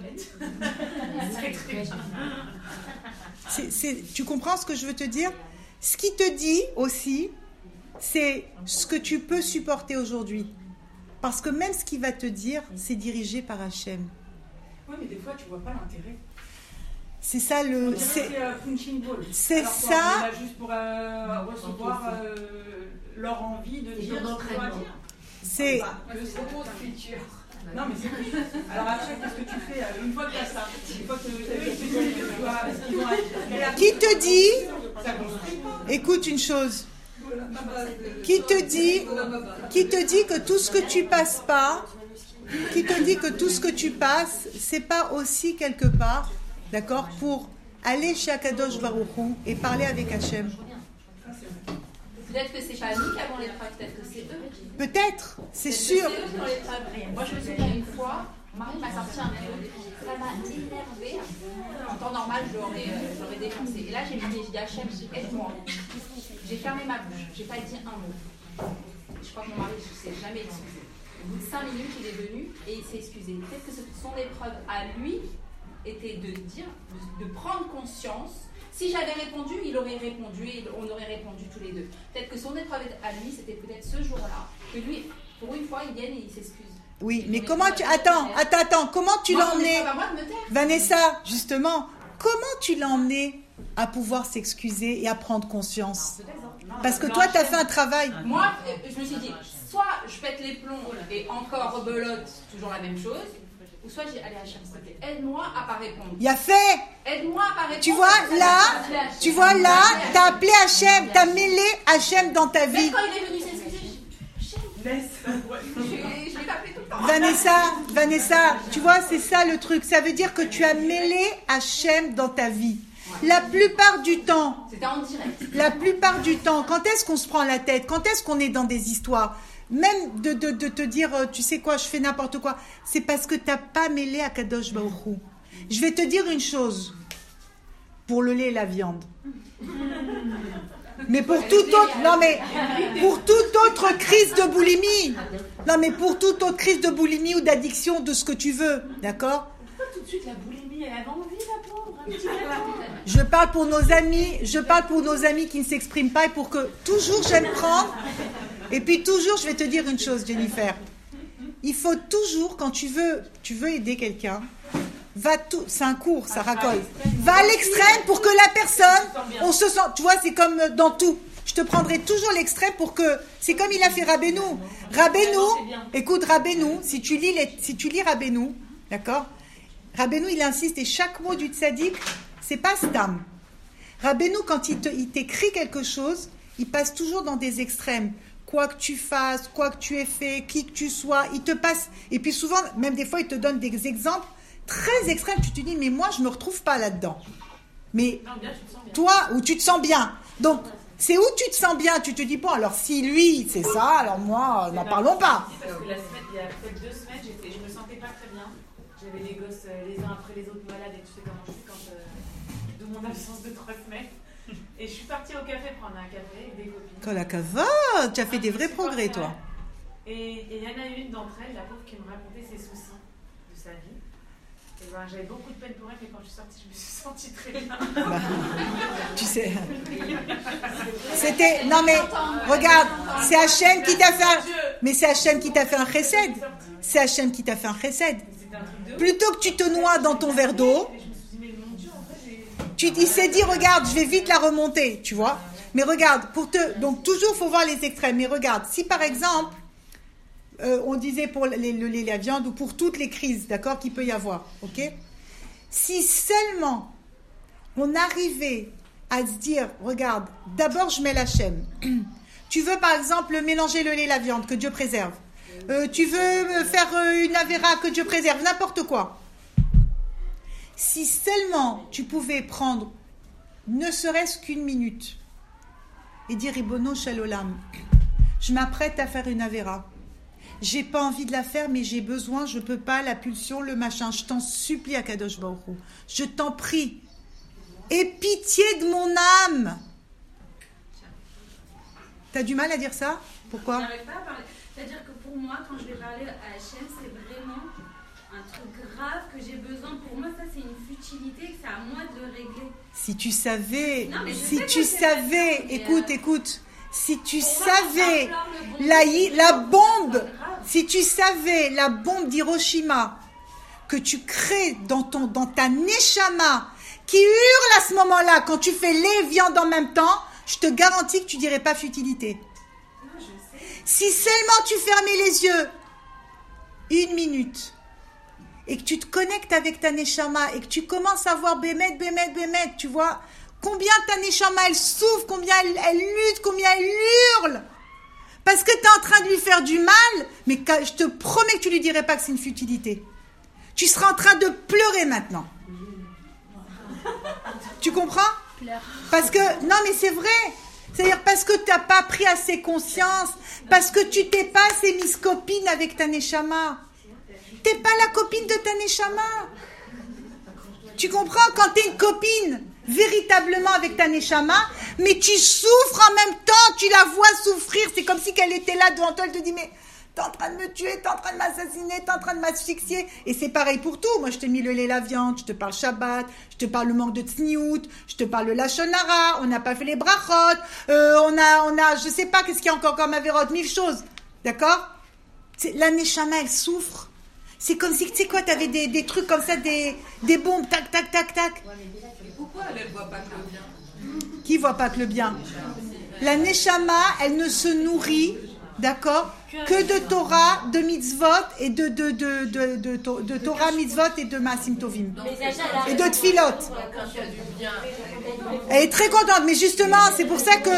Tu comprends ce que je veux te dire ? Ce qu'il te dit aussi, c'est ce que tu peux supporter aujourd'hui. Parce que même ce qu'il va te dire, c'est dirigé par Hachem. Oui, mais des fois, tu vois pas l'intérêt. C'est ça le... C'est alors, ça... On est là juste pour recevoir leur envie de dire ce qu'on doit dire. C'est... Le futur. Non, mais c'est plus. Alors après, qu'est-ce que tu fais une fois que tu as ça? Une fois que tu as... Qui te dit... Écoute une chose. Qui te dit que tout ce que tu passes pas... Qui te dit que tout ce que tu passes, c'est pas aussi quelque part, d'accord, pour aller chez Akadosh Baruch Hu et parler avec Hachem. Peut-être que c'est pas nous qui avons l'épreuve, peut-être que c'est eux. Peut-être, c'est sûr. C'est eux qui ont l'épreuve. Moi, je me souviens une fois, Marie m'a sorti un mail, ça m'a énervé. en temps normal, j'aurais défoncé. Et là, j'ai dit Hachem, aide-moi. J'ai fermé ma bouche, j'ai pas dit un mot. Je crois que mon mari ne s'est jamais excusé. Au bout de 5 minutes, il est venu et il s'est excusé. Peut-être que son épreuve à lui était de prendre conscience. Si j'avais répondu, il aurait répondu et on aurait répondu tous les deux. Peut-être que son épreuve à lui, c'était peut-être ce jour-là, que lui, pour une fois, il vienne et il s'excuse. Oui, mais comment tu... Attends, comment tu l'as emmené Vanessa, justement, comment tu l'as emmené à pouvoir s'excuser et à prendre conscience? Parce que toi, tu as fait un travail. Moi, je me suis dit, soit je pète les plombs et encore rebelote, toujours la même chose, ou soit j'ai allez Hachem, s'il te plaît, aide-moi à pas répondre. Il a fait. Aide-moi à pas répondre. Tu vois là, t'as appelé Hachem, t'as mêlé Hachem dans ta vie. Même quand il est venu s'excuser, je l'ai pas appelé tout le temps. Vanessa, tu vois, c'est ça le truc. Ça veut dire que tu as mêlé Hachem dans ta vie. La plupart du temps, c'était en direct. La plupart du temps, quand est-ce qu'on se prend la tête? Quand est-ce qu'on est dans des histoires? Même de te dire, tu sais quoi, je fais n'importe quoi. C'est parce que tu n'as pas mêlé à Kadosh Baruch Hu. Je vais te dire une chose. Pour le lait et la viande. Mais pour toute autre crise de boulimie. Non, mais pour toute autre crise de boulimie ou d'addiction, de ce que tu veux. D'accord? Pourquoi tout de suite la boulimie, elle avait envie, la pauvre, un petit Je parle pour nos amis qui ne s'expriment pas et pour que toujours j'aime prendre. Et puis toujours, je vais te dire une chose, Jennifer. Il faut toujours, quand tu veux aider quelqu'un, c'est un cours, ça raccole. Va à l'extrême pour que la personne, on se sent, tu vois, c'est comme dans tout. Je te prendrai toujours l'extrême pour que, c'est comme il a fait Rabbeinu. Écoute, Rabbeinu, si tu lis Rabbeinu, d'accord? Rabbeinu, il insiste, et chaque mot du tzaddik, c'est pas stam. Rabbeinu, quand il t'écrit quelque chose, il passe toujours dans des extrêmes. Quoi que tu fasses, quoi que tu aies fait, qui que tu sois, il te passe. Et puis souvent, même des fois, il te donne des exemples très extrêmes. Tu te dis, mais moi, je ne me retrouve pas là-dedans. Mais toi, où tu te sens bien. Donc, c'est où tu te sens bien. Tu te dis, bon, alors si lui, c'est ça, alors moi, n'en parlons pas. Parce que il y a peut-être 2 semaines, je me sentais pas très bien. J'avais des gosses les uns après les autres malades et tu sais comment je suis quand de mon absence de 3 semaines. Et je suis partie au café prendre un café avec des copines. Quand la cavote, tu as fait des vrais progrès, toi. Et il y en a une d'entre elles, la pauvre, qui me racontait ses soucis de sa vie. Et ben, j'avais beaucoup de peine pour elle, mais quand je suis sortie, je me suis sentie très bien. Tu sais. C'était. Non, mais regarde, c'est Hachem qui t'a fait un. Mais c'est Hachem qui t'a fait un chesed. C'est Hachem qui t'a fait un chesed. Plutôt que tu te noies dans ton verre d'eau. Il s'est dit, regarde, je vais vite la remonter, tu vois. Mais regarde, donc toujours, il faut voir les extrêmes. Mais regarde, si par exemple, on disait pour le lait, la viande, ou pour toutes les crises, d'accord, qu'il peut y avoir, ok? Si seulement on arrivait à se dire, regarde, d'abord je mets l'Hachem. Tu veux par exemple mélanger le lait, la viande, que Dieu préserve. Tu veux faire une avéra, que Dieu préserve, n'importe quoi. Si seulement tu pouvais prendre ne serait-ce qu'une minute et dire Ribono Shalolam, je m'apprête à faire une avéra. J'ai pas envie de la faire, mais j'ai besoin, je peux pas, la pulsion, le machin. Je t'en supplie, Akadosh Baruch Hu. Je t'en prie. Aie pitié de mon âme. T'as du mal à dire ça? Pourquoi? J'arrive pas à parler. C'est-à-dire que pour moi, quand je vais parler à Hachem, c'est vraiment un truc grave que j'ai besoin. Pour moi, ça, c'est une futilité, que c'est à moi de le régler. Si tu savais, non, écoute, si tu savais la bombe, si tu savais la bombe d'Hiroshima que tu crées dans ta neshama, qui hurle à ce moment-là quand tu fais les viandes en même temps, je te garantis que tu dirais pas futilité. Non, je sais. Si seulement tu fermais les yeux 1 minute et que tu te connectes avec ta neshama et que tu commences à voir bémet, tu vois combien ta neshama elle souffre, combien elle lutte, combien elle hurle parce que tu es en train de lui faire du mal, mais je te promets que tu lui dirais pas que c'est une futilité. Tu seras en train de pleurer maintenant. Tu comprends? Parce que, non mais c'est vrai, c'est-à-dire parce que tu n'as pas pris assez conscience, parce que tu t'es pas assez mise copine avec ta neshama. T'es pas la copine de ta neshama. Tu comprends? Quand tu es une copine, véritablement avec ta Neshama, mais tu souffres en même temps, tu la vois souffrir. C'est comme si qu'elle était là devant toi, elle te dit, mais t'es en train de me tuer, t'es en train de m'assassiner, t'es en train de m'asphyxier. Et c'est pareil pour tout. Moi, je t'ai mis le lait, la viande, je te parle Shabbat, je te parle le manque de tsniout, je te parle le lachon hara, on n'a pas fait les brachot, on a, je sais pas, qu'est-ce qu'il y a encore comme avérote, 1000 choses. D'accord? La Neshama, elle souffre. C'est comme si, tu sais quoi, t'avais des trucs comme ça, des bombes, tac, tac, tac, tac. Pourquoi elle ne voit pas que le bien? Qui voit pas que le bien? La Neshama, elle ne se nourrit, d'accord, que de Torah, de mitzvot et de Torah, mitzvot et de Maasim Tovim. Et de Tfilot. Elle est très contente, mais justement, c'est pour ça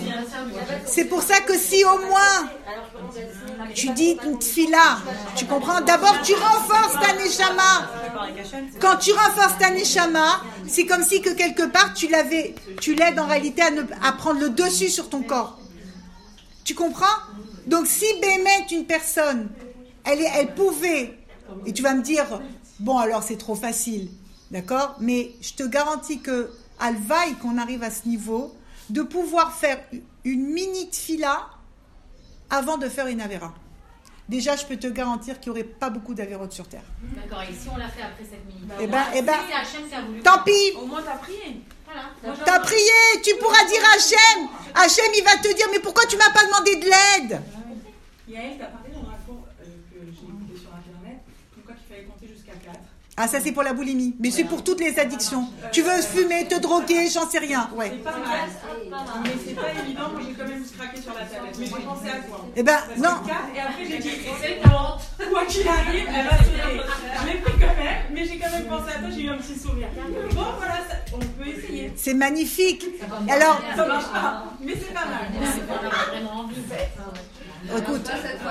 que si au moins tu dis une tfila, tu comprends? D'abord, tu renforces ta neshama. Quand tu renforces ta neshama, c'est comme si que quelque part tu l'aides en réalité à prendre le dessus sur ton corps. Tu comprends? Donc si Bémet, une personne, elle pouvait, et tu vas me dire, bon alors c'est trop facile, d'accord? Mais je te garantis que Alvaï, qu'on arrive à ce niveau, de pouvoir faire une mini tfila avant de faire une avéra. Déjà, je peux te garantir qu'il n'y aurait pas beaucoup d'avérotes sur Terre. D'accord, et si on l'a fait après cette minute? Eh ben, c'est Hachem qui a voulu. Tant pis. Au moins, t'as prié. Voilà. T'as prié, tu pourras dire à Hachem. Hachem, il va te dire, mais pourquoi tu m'as pas demandé de l'aide? Yael, t'as parlé dans un cours que j'ai écouté sur Internet, pourquoi il fallait compter jusqu'à 4. Ah, ça c'est pour la boulimie, mais c'est pour toutes les addictions. Tu veux fumer, te droguer, j'en sais rien. Ouais. C'est pas mal, mais c'est pas évident. Moi j'ai quand même craqué sur la tablette, mais j'ai pensé à toi. Eh ben, non. Et après j'ai dit, c'est 40. Quoi qu'il arrive, elle va sauter. Je l'ai pris quand même, mais j'ai quand même pensé à toi, j'ai eu un petit sourire. Bon, voilà, on peut essayer. C'est magnifique. Alors, ça marche pas, mais c'est pas mal. Vraiment envie. Écoute,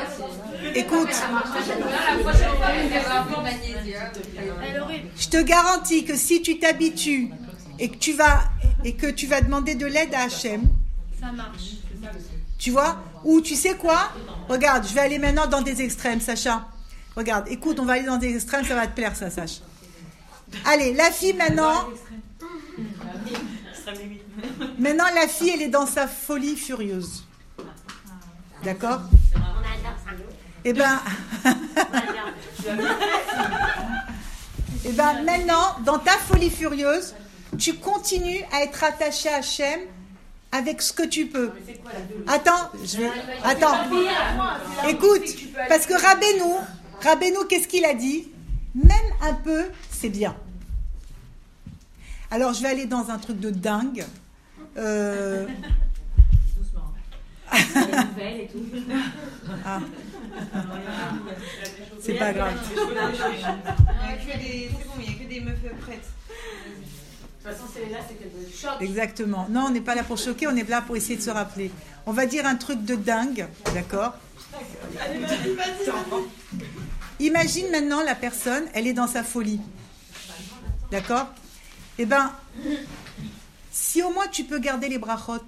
je te garantis que si tu t'habitues et que tu vas demander de l'aide à Hachem, Ça marche. tu vois, ou tu sais quoi, regarde, je vais aller maintenant dans des extrêmes, Sacha. Regarde, écoute, on va aller dans des extrêmes, ça va te plaire, ça, Sacha. Allez, la fille maintenant. Maintenant, la fille, elle est dans sa folie furieuse. D'accord? Eh ben, maintenant, dans ta folie furieuse, tu continues à être attaché à Hachem avec ce que tu peux. Attends, écoute, parce que Rabbeinu, qu'est-ce qu'il a dit? Même un peu, c'est bien. Alors, je vais aller dans un truc de dingue. Ah. C'est pas grave. Il n'y a que des meufs prêtes. De toute façon, celle-là, c'est quelque chose. Exactement. Non, on n'est pas là pour choquer, on est là pour essayer de se rappeler. On va dire un truc de dingue, d'accord? Imagine maintenant la personne, elle est dans sa folie. D'accord? Eh ben, si au moins tu peux garder les brachot,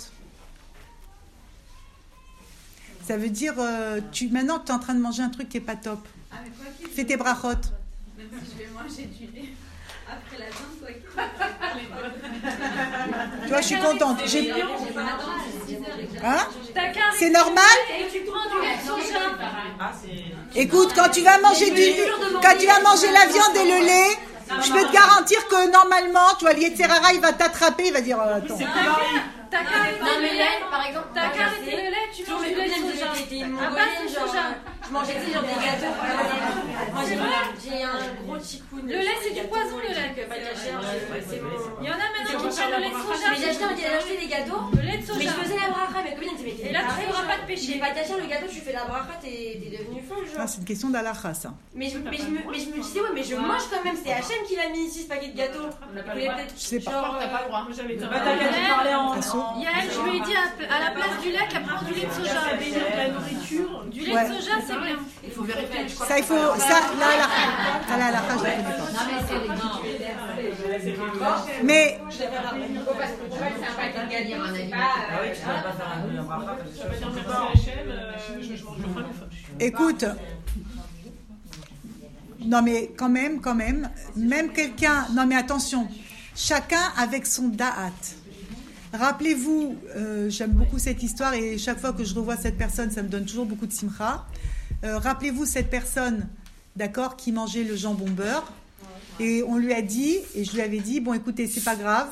ça veut dire, maintenant tu es en train de manger un truc qui n'est pas top. Fais tes brachot. Même si je vais manger du lait après la viande, quoi qu'il Tu vois, je suis contente. Hein? T'as qu'à C'est normal? et tu prends du lait de soja. Écoute, quand tu vas manger la viande et le lait, je peux te garantir que normalement, tu vois, l'Yetzerara, il va t'attraper, il va dire, attends. T'as qu'à arrêter Non, mais le là, lait. par exemple, T'as qu'à arrêter le lait, tu manges du lait de soja. j'étais une À base de mongolienne, genre, soja. je mangeais des gâteaux. Moi, j'ai un gros chicoun. Le lait, c'est du poison, le lait. Pas cachère, c'est bon. Il y en a maintenant qui parlent de lait de soja. Mais j'ai acheté des gâteaux. Le lait de Mais je soja. faisais la bracha, mes copines disaient, mais Et là, tu feras pas de péché. J'ai pas cachère, le gâteau, tu fais la bracha, t'es devenu folle, genre. Ah, c'est une question d'Alaha, ça. Mais je me disais, ouais, mais je mange quand même, c'est Hachem qui l'a mis ici, ce paquet de gâteaux. Je sais pas. Genre, T'as pas le droit. T'as Jamais parlé en. Yael, je lui ai dit à la place du lait qu'elle prend du lait de soja. la nourriture. Du lait de soja, c'est bien. Il faut vérifier. Je crois Ça, il faut. Ça, là, la Alaha, je la connais pas. Mais, c'est un paquet de gagnants, un avis. Ah oui, tu vas pas faire un bracha. écoute, Non, mais quand même, même quelqu'un... Non, mais attention, chacun avec son da'at. Rappelez-vous, j'aime beaucoup cette histoire et chaque fois que je revois cette personne, ça me donne toujours beaucoup de simcha. Rappelez-vous cette personne, d'accord, qui mangeait le jambon beurre. Et on lui a dit, et je lui avais dit, bon écoutez, c'est pas grave,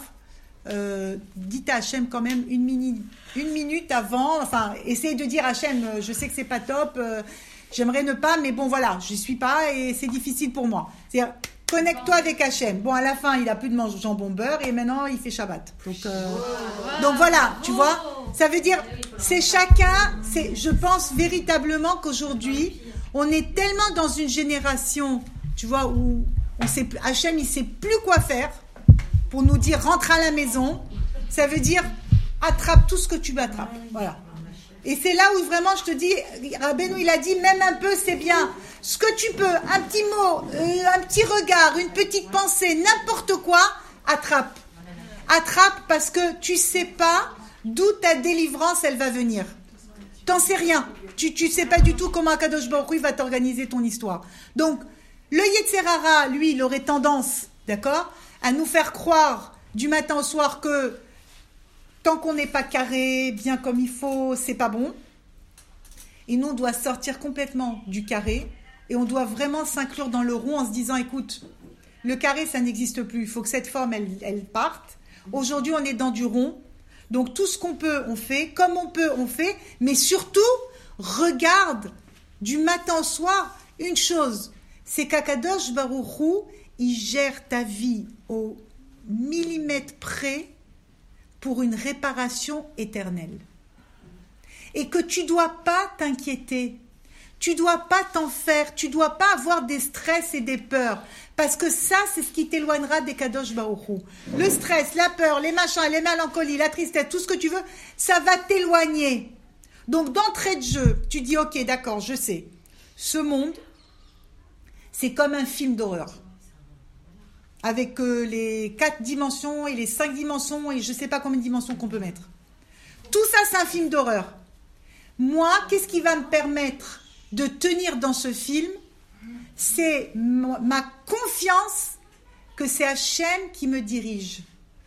dites à Hachem quand même une minute avant, enfin, essayez de dire à Hachem, je sais que c'est pas top, j'aimerais ne pas, mais bon voilà, je suis pas et c'est difficile pour moi. C'est-à-dire, connecte-toi avec Hachem. Bon, à la fin, il a plus de jambon beurre et maintenant, il fait Shabbat. Donc voilà, tu vois, ça veut dire, c'est chacun, je pense véritablement qu'aujourd'hui, on est tellement dans une génération, tu vois, où Hachem, il sait plus quoi faire pour nous dire rentre à la maison. Ça veut dire attrape tout ce que tu veux attraper. Voilà. Et c'est là où vraiment je te dis, Rabbeinu il a dit même un peu c'est bien. Ce que tu peux, un petit mot, un petit regard, une petite pensée, n'importe quoi, attrape. Attrape parce que tu sais pas d'où ta délivrance elle va venir. T'en sais rien. Tu sais pas du tout comment Akadosh Baruch Hu va t'organiser ton histoire. Donc le Yetzer Hara, lui, il aurait tendance, d'accord, à nous faire croire du matin au soir que tant qu'on n'est pas carré, bien comme il faut, c'est pas bon. Et nous, on doit sortir complètement du carré et on doit vraiment s'inclure dans le rond en se disant, écoute, le carré, ça n'existe plus. Il faut que cette forme, elle parte. Aujourd'hui, on est dans du rond. Donc, tout ce qu'on peut, on fait. Comme on peut, on fait. Mais surtout, regarde du matin au soir une chose. C'est qu'Akadosh Baruch Hu, il gère ta vie au millimètre près pour une réparation éternelle. Et que tu ne dois pas t'inquiéter, tu ne dois pas t'en faire, tu ne dois pas avoir des stress et des peurs, parce que ça, c'est ce qui t'éloignera des Kadosh Baruch Hu. Le stress, la peur, les machins, les mélancolies, la tristesse, tout ce que tu veux, ça va t'éloigner. Donc, d'entrée de jeu, tu dis, ok, d'accord, je sais, ce monde, c'est comme un film d'horreur. Avec les 4 dimensions et les 5 dimensions et je ne sais pas combien de dimensions qu'on peut mettre. Tout ça, c'est un film d'horreur. Moi, qu'est-ce qui va me permettre de tenir dans ce film? C'est ma confiance que c'est Hachem qui me dirige.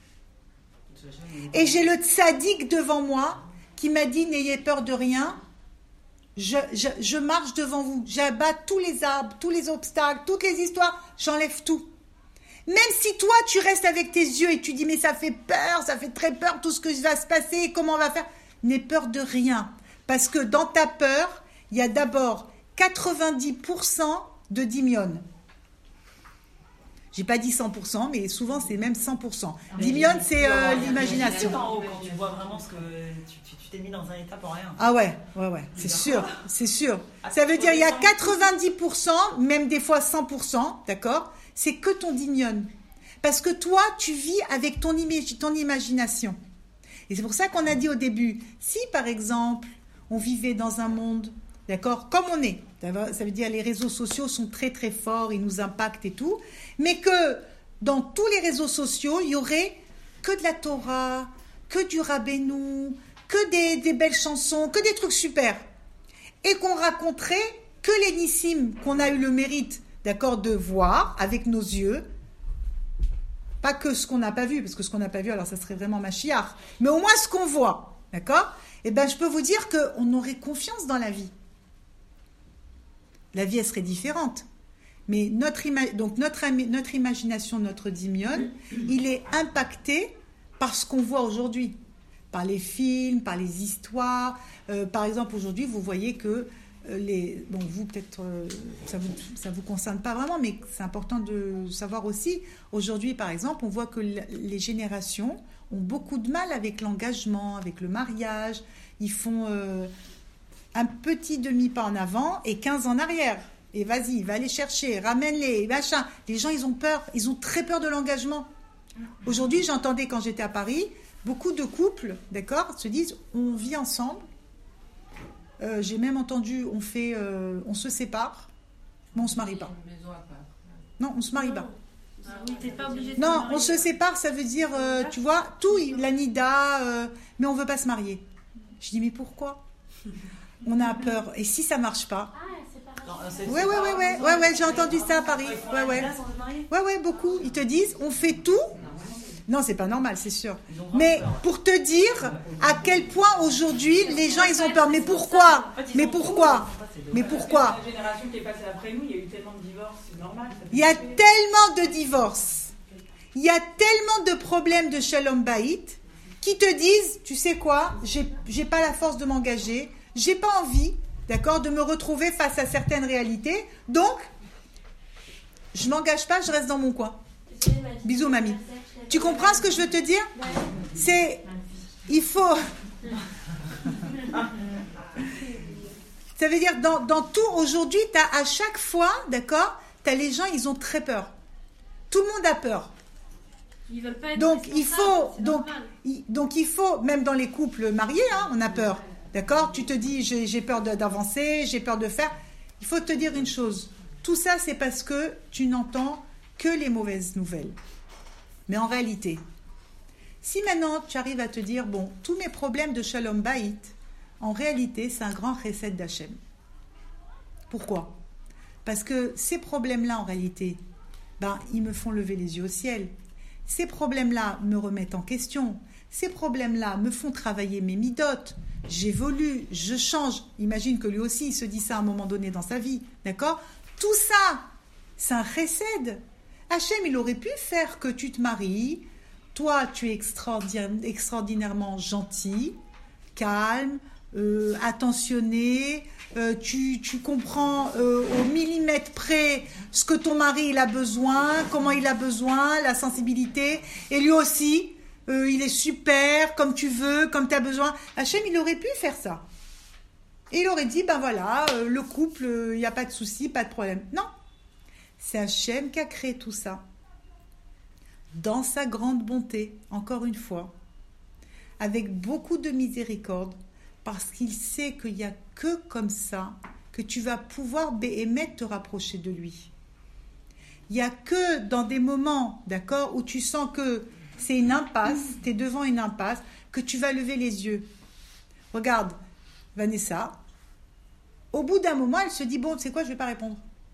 Et j'ai le tzaddik devant moi qui m'a dit, n'ayez peur de rien. Je marche devant vous, j'abat tous les arbres, tous les obstacles, toutes les histoires, j'enlève tout. Même si toi, tu restes avec tes yeux et tu dis, mais ça fait peur, ça fait très peur, tout ce que va se passer, comment on va faire. N'aie peur de rien. Parce que dans ta peur, il y a d'abord 90% de dimion. J'ai pas dit 100%, mais souvent c'est même 100%. Dimion, c'est l'imagination. Quand tu vois vraiment ce que tu t'es mis dans un état pour rien. Ah ouais, c'est sûr. Ça veut dire il y a 90%, même des fois 100%, d'accord? C'est que ton dimion. Parce que toi, tu vis avec ton imagination. Et c'est pour ça qu'on a dit au début, si par exemple, on vivait dans un monde, d'accord, comme on est, ça veut dire les réseaux sociaux sont très très forts, ils nous impactent et tout, mais que dans tous les réseaux sociaux, il y aurait que de la Torah, que du Rabbeinu, que des belles chansons, que des trucs super. Et qu'on raconterait que les nissim qu'on a eu le mérite, d'accord, de voir avec nos yeux, pas que ce qu'on n'a pas vu, parce que ce qu'on n'a pas vu, alors ça serait vraiment Mashiach, mais au moins ce qu'on voit, d'accord? Eh bien, je peux vous dire qu'on aurait confiance dans la vie. La vie, elle serait différente. Mais notre imagination, notre dimion, il est impacté par ce qu'on voit aujourd'hui. Par les films, par les histoires. Par exemple, aujourd'hui, vous voyez que vous peut-être, ça vous concerne pas vraiment, mais c'est important de savoir aussi. Aujourd'hui, par exemple, on voit que les générations ont beaucoup de mal avec l'engagement, avec le mariage. Ils font un petit demi-pas en avant et 15 en arrière. Et vas-y, va les chercher, ramène-les, machin. Les gens, ils ont peur, ils ont très peur de l'engagement. Aujourd'hui, j'entendais quand j'étais à Paris, beaucoup de couples, d'accord, se disent, on vit ensemble. J'ai même entendu, on se sépare, mais on se marie pas. Non, on se marie pas. Oui, t'es pas obligé de non, on se sépare, ça veut dire, tu vois, tout, la nida, mais on veut pas se marier. Je dis, mais pourquoi? On a peur. Et si ça marche pas? Ouais, j'ai entendu ça à Paris. Ouais, beaucoup. Ils te disent, on fait tout. Non, c'est pas normal, c'est sûr. Mais pour te dire à quel point aujourd'hui les gens ils ont peur. Mais pourquoi ? Mais pourquoi ? La génération qui est passée après nous, il y a eu tellement de divorces, c'est normal. Il y a tellement de divorces. Il y a tellement de problèmes de Shalom Bayit qui te disent, tu sais quoi, j'ai pas la force de m'engager, j'ai pas envie, d'accord, de me retrouver face à certaines réalités. Donc, je m'engage pas, je reste dans mon coin. Bisous, mamie. Tu comprends ce que je veux te dire ? Il faut... Ça veut dire, dans tout, aujourd'hui, à chaque fois, d'accord, les gens, ils ont très peur. Tout le monde a peur. Ils veulent pas être donc il faut, même dans les couples mariés, on a peur. D'accord ? Tu te dis, j'ai peur d'avancer, j'ai peur de faire. Il faut te dire une chose. Tout ça, c'est parce que tu n'entends que les mauvaises nouvelles. Mais en réalité, si maintenant tu arrives à te dire, bon, tous mes problèmes de Shalom Bayit, en réalité, c'est un grand chesed d'Hachem. Pourquoi ? Parce que ces problèmes-là, en réalité, ils me font lever les yeux au ciel. Ces problèmes-là me remettent en question. Ces problèmes-là me font travailler mes midotes. J'évolue, je change. Imagine que lui aussi, il se dit ça à un moment donné dans sa vie. D'accord ? Tout ça, c'est un chesed. Hachem, il aurait pu faire que tu te maries. Toi, tu es extraordinairement gentil, calme, attentionné. Tu comprends au millimètre près ce que ton mari il a besoin, comment il a besoin, la sensibilité. Et lui aussi, il est super, comme tu veux, comme tu as besoin. Hachem, il aurait pu faire ça. Et il aurait dit, le couple, il n'y a pas de souci, pas de problème. Non. C'est Hachem qui a créé tout ça. Dans sa grande bonté, encore une fois. Avec beaucoup de miséricorde. Parce qu'il sait qu'il n'y a que comme ça que tu vas pouvoir te rapprocher de lui. Il n'y a que dans des moments, d'accord, où tu sens que c'est une impasse, tu es devant une impasse, que tu vas lever les yeux. Regarde, Vanessa, au bout d'un moment, elle se dit, bon, tu sais quoi, je ne vais pas répondre.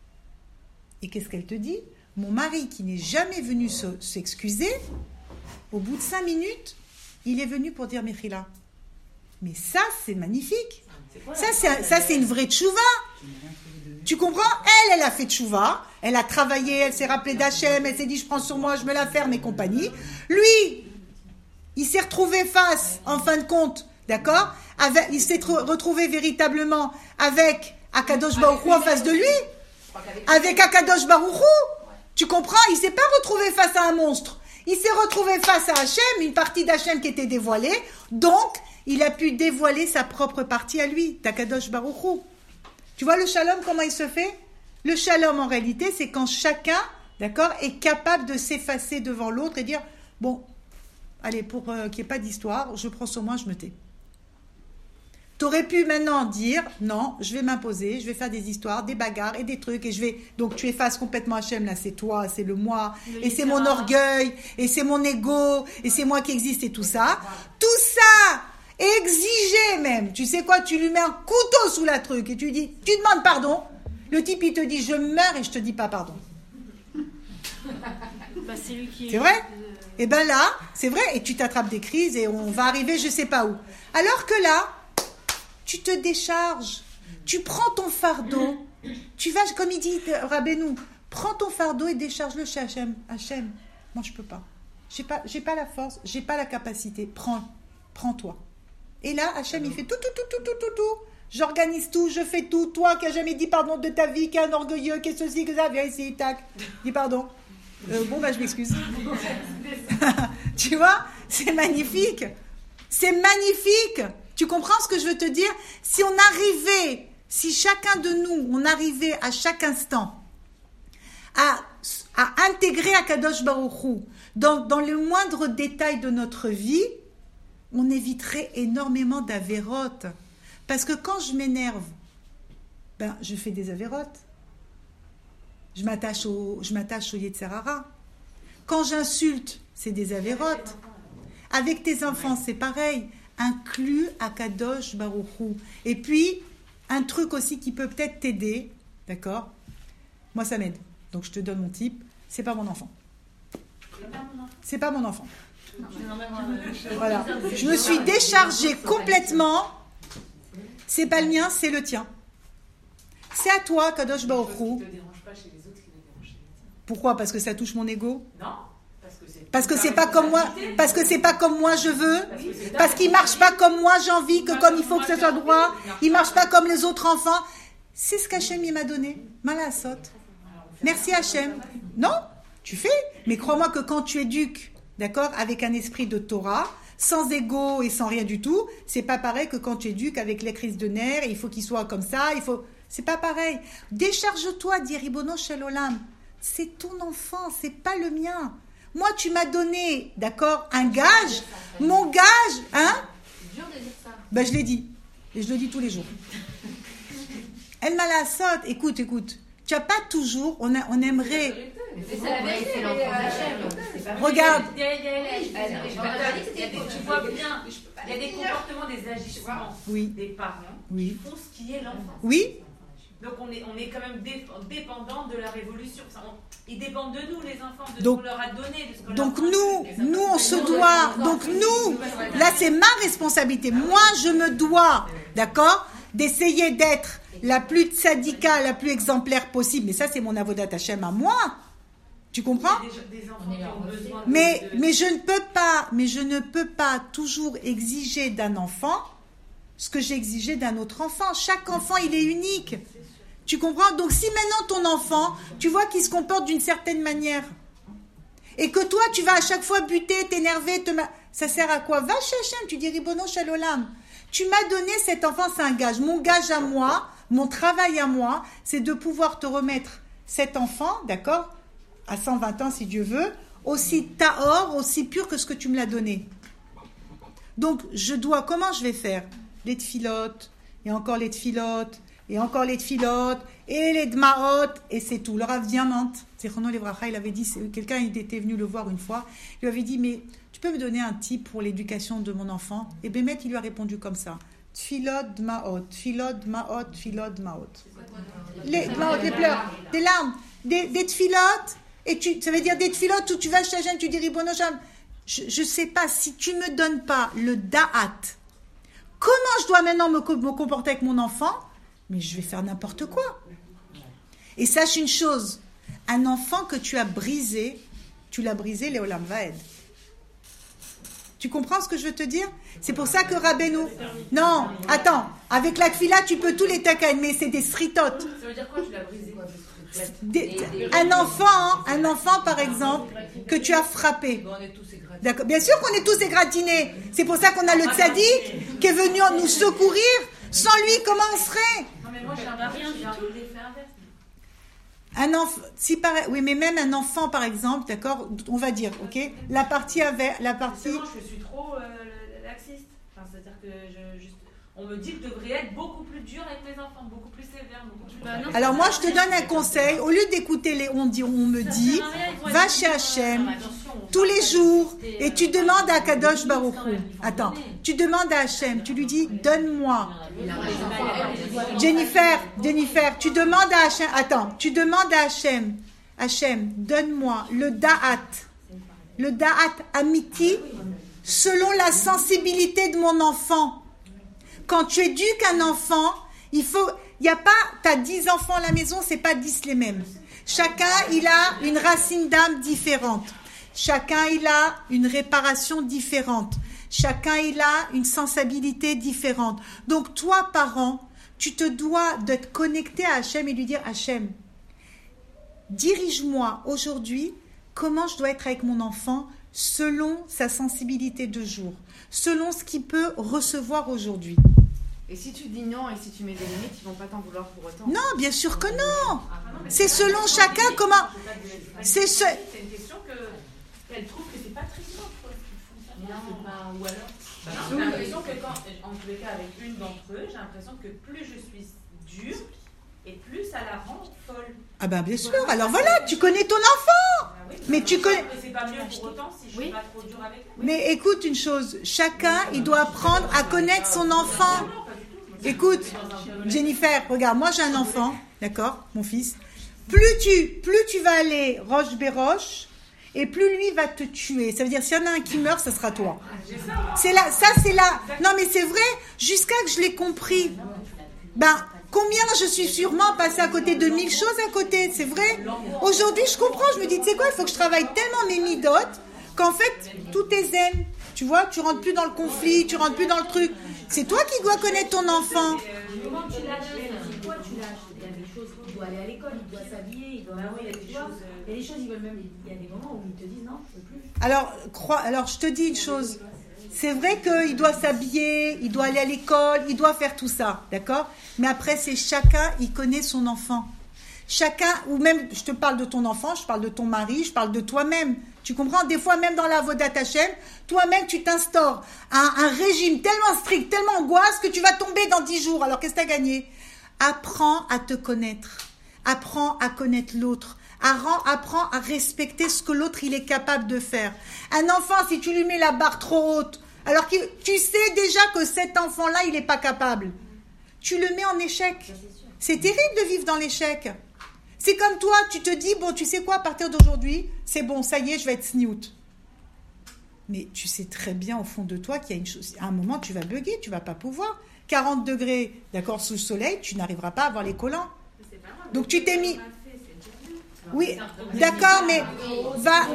Et qu'est-ce qu'elle te dit ? Mon mari, qui n'est jamais venu s'excuser, au bout de 5 minutes, il est venu pour dire Mechila. Mais ça, c'est magnifique. Ça, c'est une vraie tchouva. Tu comprends ? Elle a fait tchouva. Elle a travaillé, elle s'est rappelée d'Hachem, elle s'est dit, je prends sur moi, je me la ferme et compagnie. Lui, il s'est retrouvé face, en fin de compte, d'accord ? Il s'est retrouvé véritablement avec Akadosh Baruch Hu en face de lui. Avec Akadosh Baruch Hu. Tu comprends ? Il ne s'est pas retrouvé face à un monstre. Il s'est retrouvé face à Hachem, une partie d'Hachem qui était dévoilée. Donc, il a pu dévoiler sa propre partie à lui, Takadosh Baruch Hu. Tu vois le shalom, comment il se fait ? Le shalom, en réalité, c'est quand chacun, d'accord, est capable de s'effacer devant l'autre et dire, bon, allez, pour qu'il n'y ait pas d'histoire, je prends sur moi, je me tais. Tu aurais pu maintenant dire, non, je vais m'imposer, je vais faire des histoires, des bagarres et des trucs, et je vais... Donc tu effaces complètement Hachem, là, c'est toi, c'est le moi, et c'est mon orgueil, et c'est mon ego, et c'est moi qui existe, et tout ça. Tout ça exigé même. Tu sais quoi, tu lui mets un couteau sous la truc, et tu dis, tu demandes pardon. Le type, il te dit, je meurs, et je te dis pas pardon. C'est lui qui... C'est vrai ? Et ben là, c'est vrai, et tu t'attrapes des crises, et on va arriver je sais pas où. Alors que là, tu te décharges, tu prends ton fardeau, tu vas, comme il dit Rabbeinu, prends ton fardeau et décharge-le chez Hachem. Hachem, moi je peux pas. J'ai pas la force, j'ai pas la capacité. Prends-toi. Et là, Hachem, il fait tout. J'organise tout, je fais tout. Toi qui n'as jamais dit pardon de ta vie, qui est un orgueilleux, qui est ceci, que ça, viens ici, tac. Dis pardon. Je m'excuse. Tu vois, c'est magnifique. C'est magnifique. Tu comprends ce que je veux te dire ? Si chacun de nous, on arrivait à chaque instant à intégrer Akadosh Baruch Hu dans le moindre détail de notre vie, on éviterait énormément d'avérotes. Parce que quand je m'énerve, je fais des avérotes. Je m'attache au Yetzer Hara. Quand j'insulte, c'est des avérotes. Avec tes enfants, c'est pareil. Inclus Akadosh Baruch Hu. Et puis, un truc aussi qui peut peut-être t'aider, d'accord? Moi, ça m'aide. Donc, je te donne mon type. C'est pas mon enfant. C'est pas mon enfant. Voilà. Je me suis déchargée complètement. C'est pas le mien, c'est le tien. C'est à toi, Kadosh Baruch Hu. Pourquoi? Parce que ça touche mon ego? Non. Parce que c'est pas comme moi. Parce que c'est pas comme moi je veux. Parce qu'il marche pas comme moi j'ai envie, que comme il faut que ce soit droit. Il marche pas comme les autres enfants. C'est ce qu'Hachem il m'a donné. Malasot. Merci Hachem. Non, tu fais. Mais crois-moi que quand tu éduques, d'accord, avec un esprit de Torah, sans ego et sans rien du tout, c'est pas pareil que quand tu éduques avec les crises de nerfs. Il faut qu'il soit comme ça. C'est pas pareil. Décharge-toi, dit Ribono Shel Olam. C'est ton enfant, c'est pas le mien. Moi, tu m'as donné, d'accord, un gage. Mon gage, hein? C'est dur de dire ça. Ben, je l'ai dit. Et je le dis tous les jours. Elle m'a la saute. Écoute. Tu n'as pas toujours, on aimerait... Mais c'est la vérité, c'est l'enfant d'Hachem. Regarde. Tu vois bien, il y a des comportements, des agissements des parents qui font ce qui est l'enfant. Oui. Donc on est quand même dépendant de la révolution. Ils dépendent de nous, les enfants, de donc, ce qu'on leur a donné. De ce qu'on donc leur nous, on se doit. Donc nous, là c'est ma responsabilité. Moi, je me dois, d'accord, d'essayer d'être la plus tzadika, la plus exemplaire possible. Mais ça, c'est mon avodat Hachem à moi. Tu comprends? Mais je ne peux pas toujours exiger d'un enfant ce que j'ai exigé d'un autre enfant. Chaque enfant, il est unique. Tu comprends? Donc si maintenant ton enfant, tu vois qu'il se comporte d'une certaine manière, et que toi, tu vas à chaque fois buter, t'énerver, ça sert à quoi? Va chez Hachem, tu dis Ribono Shel Olam. Tu m'as donné cet enfant, c'est un gage. Mon gage à moi, mon travail à moi, c'est de pouvoir te remettre cet enfant, d'accord, à 120 ans si Dieu veut, aussi tahor, aussi pur que ce que tu me l'as donné. Donc, comment je vais faire? Les tfilotes, et encore les tfilotes, et encore les tfilotes, et les dmaot, et c'est tout. Le Rav Diamant, Zichrono Livracha, il avait dit, quelqu'un il était venu le voir une fois, il lui avait dit, mais tu peux me donner un tip pour l'éducation de mon enfant? Et Bémet, il lui a répondu comme ça. Tfilot, dmaot, tfilot, dmaot, tfilot, dmaot. Les dmaot, les pleurs, des larmes, des tfilotes, et ça veut dire des tfilotes où tu vas chez Hachem, tu dis Ribono Shel. Je sais pas, si tu me donnes pas le da'at, comment je dois maintenant me comporter avec mon enfant? Mais je vais faire n'importe quoi. Et sache une chose, un enfant que tu as brisé, Léolam Vaed. Tu comprends ce que je veux te dire? C'est pour ça que Rabbeinu... Non, attends, avec la kfila, tu peux tous les taken, mais c'est des sritotes. Ça veut dire quoi, tu l'as brisé? Un enfant, par exemple, que tu as frappé. D'accord. Bien sûr qu'on est tous égratignés. C'est pour ça qu'on a le tzaddik qui est venu nous secourir. Sans lui, comment on serait? Non, mais moi, j'ai rien du tout. Un enfant, oui, mais même un enfant, par exemple, d'accord, on va dire, ok, la partie. Moi, je suis trop laxiste. Enfin, c'est-à-dire que on me dit que je devrais être beaucoup plus dur avec les enfants, beaucoup plus sévère, beaucoup plus... Alors moi, je te donne un conseil. Au lieu d'écouter les on me dit, va chez Hachem tous les jours et tu demandes à Kadosh Baruch Hu. Attends, tu demandes à Hachem, tu lui dis, donne-moi. Jennifer, tu demandes à Hachem. Attends, tu demandes à Hachem. Hachem, donne-moi le da'at amiti selon la sensibilité de mon enfant. Quand tu éduques un enfant, il n'y a pas, t'as 10 enfants à la maison, c'est pas 10 les mêmes. Chacun, il a une racine d'âme différente. Chacun, il a une réparation différente. Chacun, il a une sensibilité différente. Donc, toi, parent, tu te dois d'être connecté à Hachem et lui dire, Hachem, dirige-moi aujourd'hui comment je dois être avec mon enfant selon sa sensibilité de jour, selon ce qu'il peut recevoir aujourd'hui. Et si tu dis non et si tu mets des limites, ils vont pas t'en vouloir pour autant. Non, bien sûr que non. C'est selon chacun comment. C'est une question qu'elle trouve que c'est pas très simple. Ou alors. J'ai l'impression que en tous les cas avec une d'entre eux, j'ai l'impression que plus je suis dure et plus ça la rend folle. Ah ben bien sûr. Alors voilà, tu connais ton enfant. Mais tu connais. C'est pas mieux pour autant si je suis pas trop dure avec elle. Mais écoute une chose, chacun il doit apprendre à connaître son enfant. Écoute, Jennifer, regarde, moi j'ai un enfant, d'accord, mon fils, plus tu vas aller roche béroche, et plus lui va te tuer. Ça veut dire, s'il y en a un qui meurt, ça sera toi. C'est là. Non, mais c'est vrai, jusqu'à que je l'ai compris. Ben, combien je suis sûrement passée à côté de 1000 choses à côté, c'est vrai. Aujourd'hui, je comprends, je me dis, tu sais quoi, il faut que je travaille tellement mes midotes qu'en fait, tout est zen. Tu vois, tu rentres plus dans le conflit, tu rentres plus dans le truc. C'est toi qui dois connaître ton enfant. Comment tu lâches? Pourquoi tu lâches? Il y a des choses, il doit aller à l'école, il doit s'habiller, il doit... Il y a des choses, ils veulent même... Il y a des moments où ils te disent non, je peux plus. Alors, je te dis une chose. C'est vrai qu'il doit s'habiller, il doit aller à l'école, il doit faire tout ça, d'accord? Mais après, c'est chacun, il connaît son enfant. Chacun, ou même, je te parle de ton enfant, je parle de ton mari, je parle de toi-même. Tu comprends? Des fois, même dans la Avodat Hashem, toi-même, tu t'instaures un régime tellement strict, tellement angoisse que tu vas tomber dans 10 jours. Alors, qu'est-ce que tu as gagné? Apprends à te connaître. Apprends à connaître l'autre. Apprends à respecter ce que l'autre, il est capable de faire. Un enfant, si tu lui mets la barre trop haute, alors que tu sais déjà que cet enfant-là, il n'est pas capable, tu le mets en échec. C'est terrible de vivre dans l'échec. C'est comme toi, tu te dis, bon, tu sais quoi, à partir d'aujourd'hui, c'est bon, ça y est, je vais être sniout. Mais tu sais très bien au fond de toi qu'il y a une chose. À un moment, tu vas bugger, tu vas pas pouvoir. 40 degrés, d'accord, sous le soleil, tu n'arriveras pas à avoir les collants. Donc tu t'es mis... Oui, d'accord, mais va...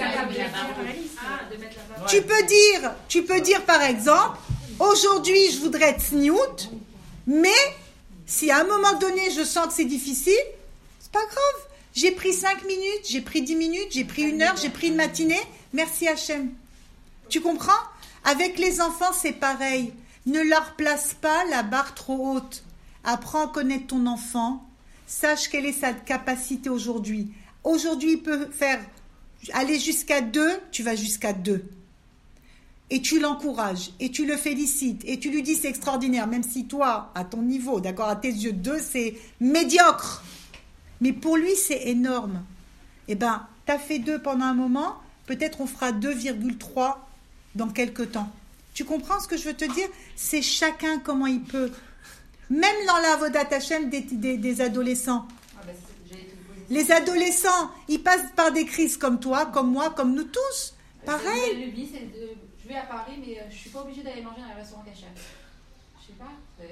Tu peux dire par exemple, aujourd'hui, je voudrais être sniout, mais si à un moment donné, je sens que c'est difficile, c'est pas grave. J'ai pris 5 minutes, j'ai pris 10 minutes, j'ai pris 1 heure, j'ai pris une matinée. Merci Hachem. Tu comprends? Avec les enfants, c'est pareil. Ne leur place pas la barre trop haute. Apprends à connaître ton enfant. Sache quelle est sa capacité aujourd'hui. Aujourd'hui, il peut aller jusqu'à 2, tu vas jusqu'à 2. Et tu l'encourages, et tu le félicites, et tu lui dis c'est extraordinaire, même si toi, à ton niveau, d'accord, à tes yeux, 2, c'est médiocre. Mais pour lui, c'est énorme. Eh bien, tu as fait 2 pendant un moment, peut-être on fera 2,3 dans quelques temps. Tu comprends ce que je veux te dire? C'est chacun comment il peut. Même dans la Avodat Hashem des adolescents. Les adolescents, ils passent par des crises comme toi, comme moi, comme nous tous. Pareil. Je vais à Paris, mais je ne suis pas obligée d'aller manger dans un restaurant cachère. Je sais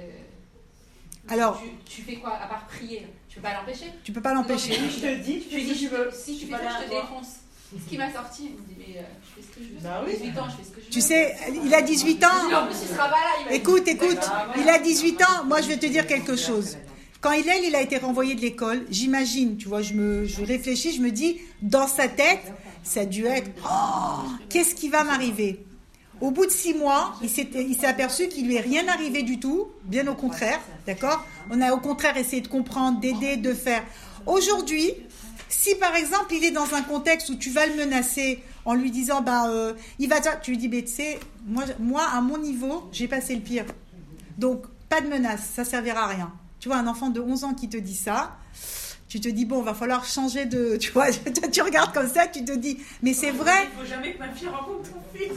pas. Alors, tu fais quoi à part prier? Tu peux pas l'empêcher? Tu peux pas l'empêcher. Je te dis, tu fais ce que tu veux. Si tu fais ça, je te défonce. Ce qui m'a sorti, il me dit, mais je fais ce que je veux. Bah oui. 18 ans, je fais ce que je veux. Tu sais, il a 18 ans. En plus, il sera pas là. Écoute, il a 18 ans. Moi, je vais te dire quelque chose. Quand il a été renvoyé de l'école, j'imagine, tu vois, je réfléchis, je me dis, dans sa tête, ça a dû être, qu'est-ce qui va m'arriver? Au bout de 6 mois, il s'est aperçu qu'il lui est rien arrivé du tout, bien au contraire, d'accord? On a au contraire essayé de comprendre, d'aider, de faire. Aujourd'hui, si par exemple il est dans un contexte où tu vas le menacer en lui disant, il va, tu lui dis, tu sais, moi à mon niveau, j'ai passé le pire. Donc pas de menace, ça servira à rien. Tu vois, un enfant de 11 ans qui te dit ça, tu te dis, bon, va falloir changer de... Tu vois, tu regardes comme ça, tu te dis, mais c'est vrai. Il ne faut jamais que ma fille rencontre ton fils.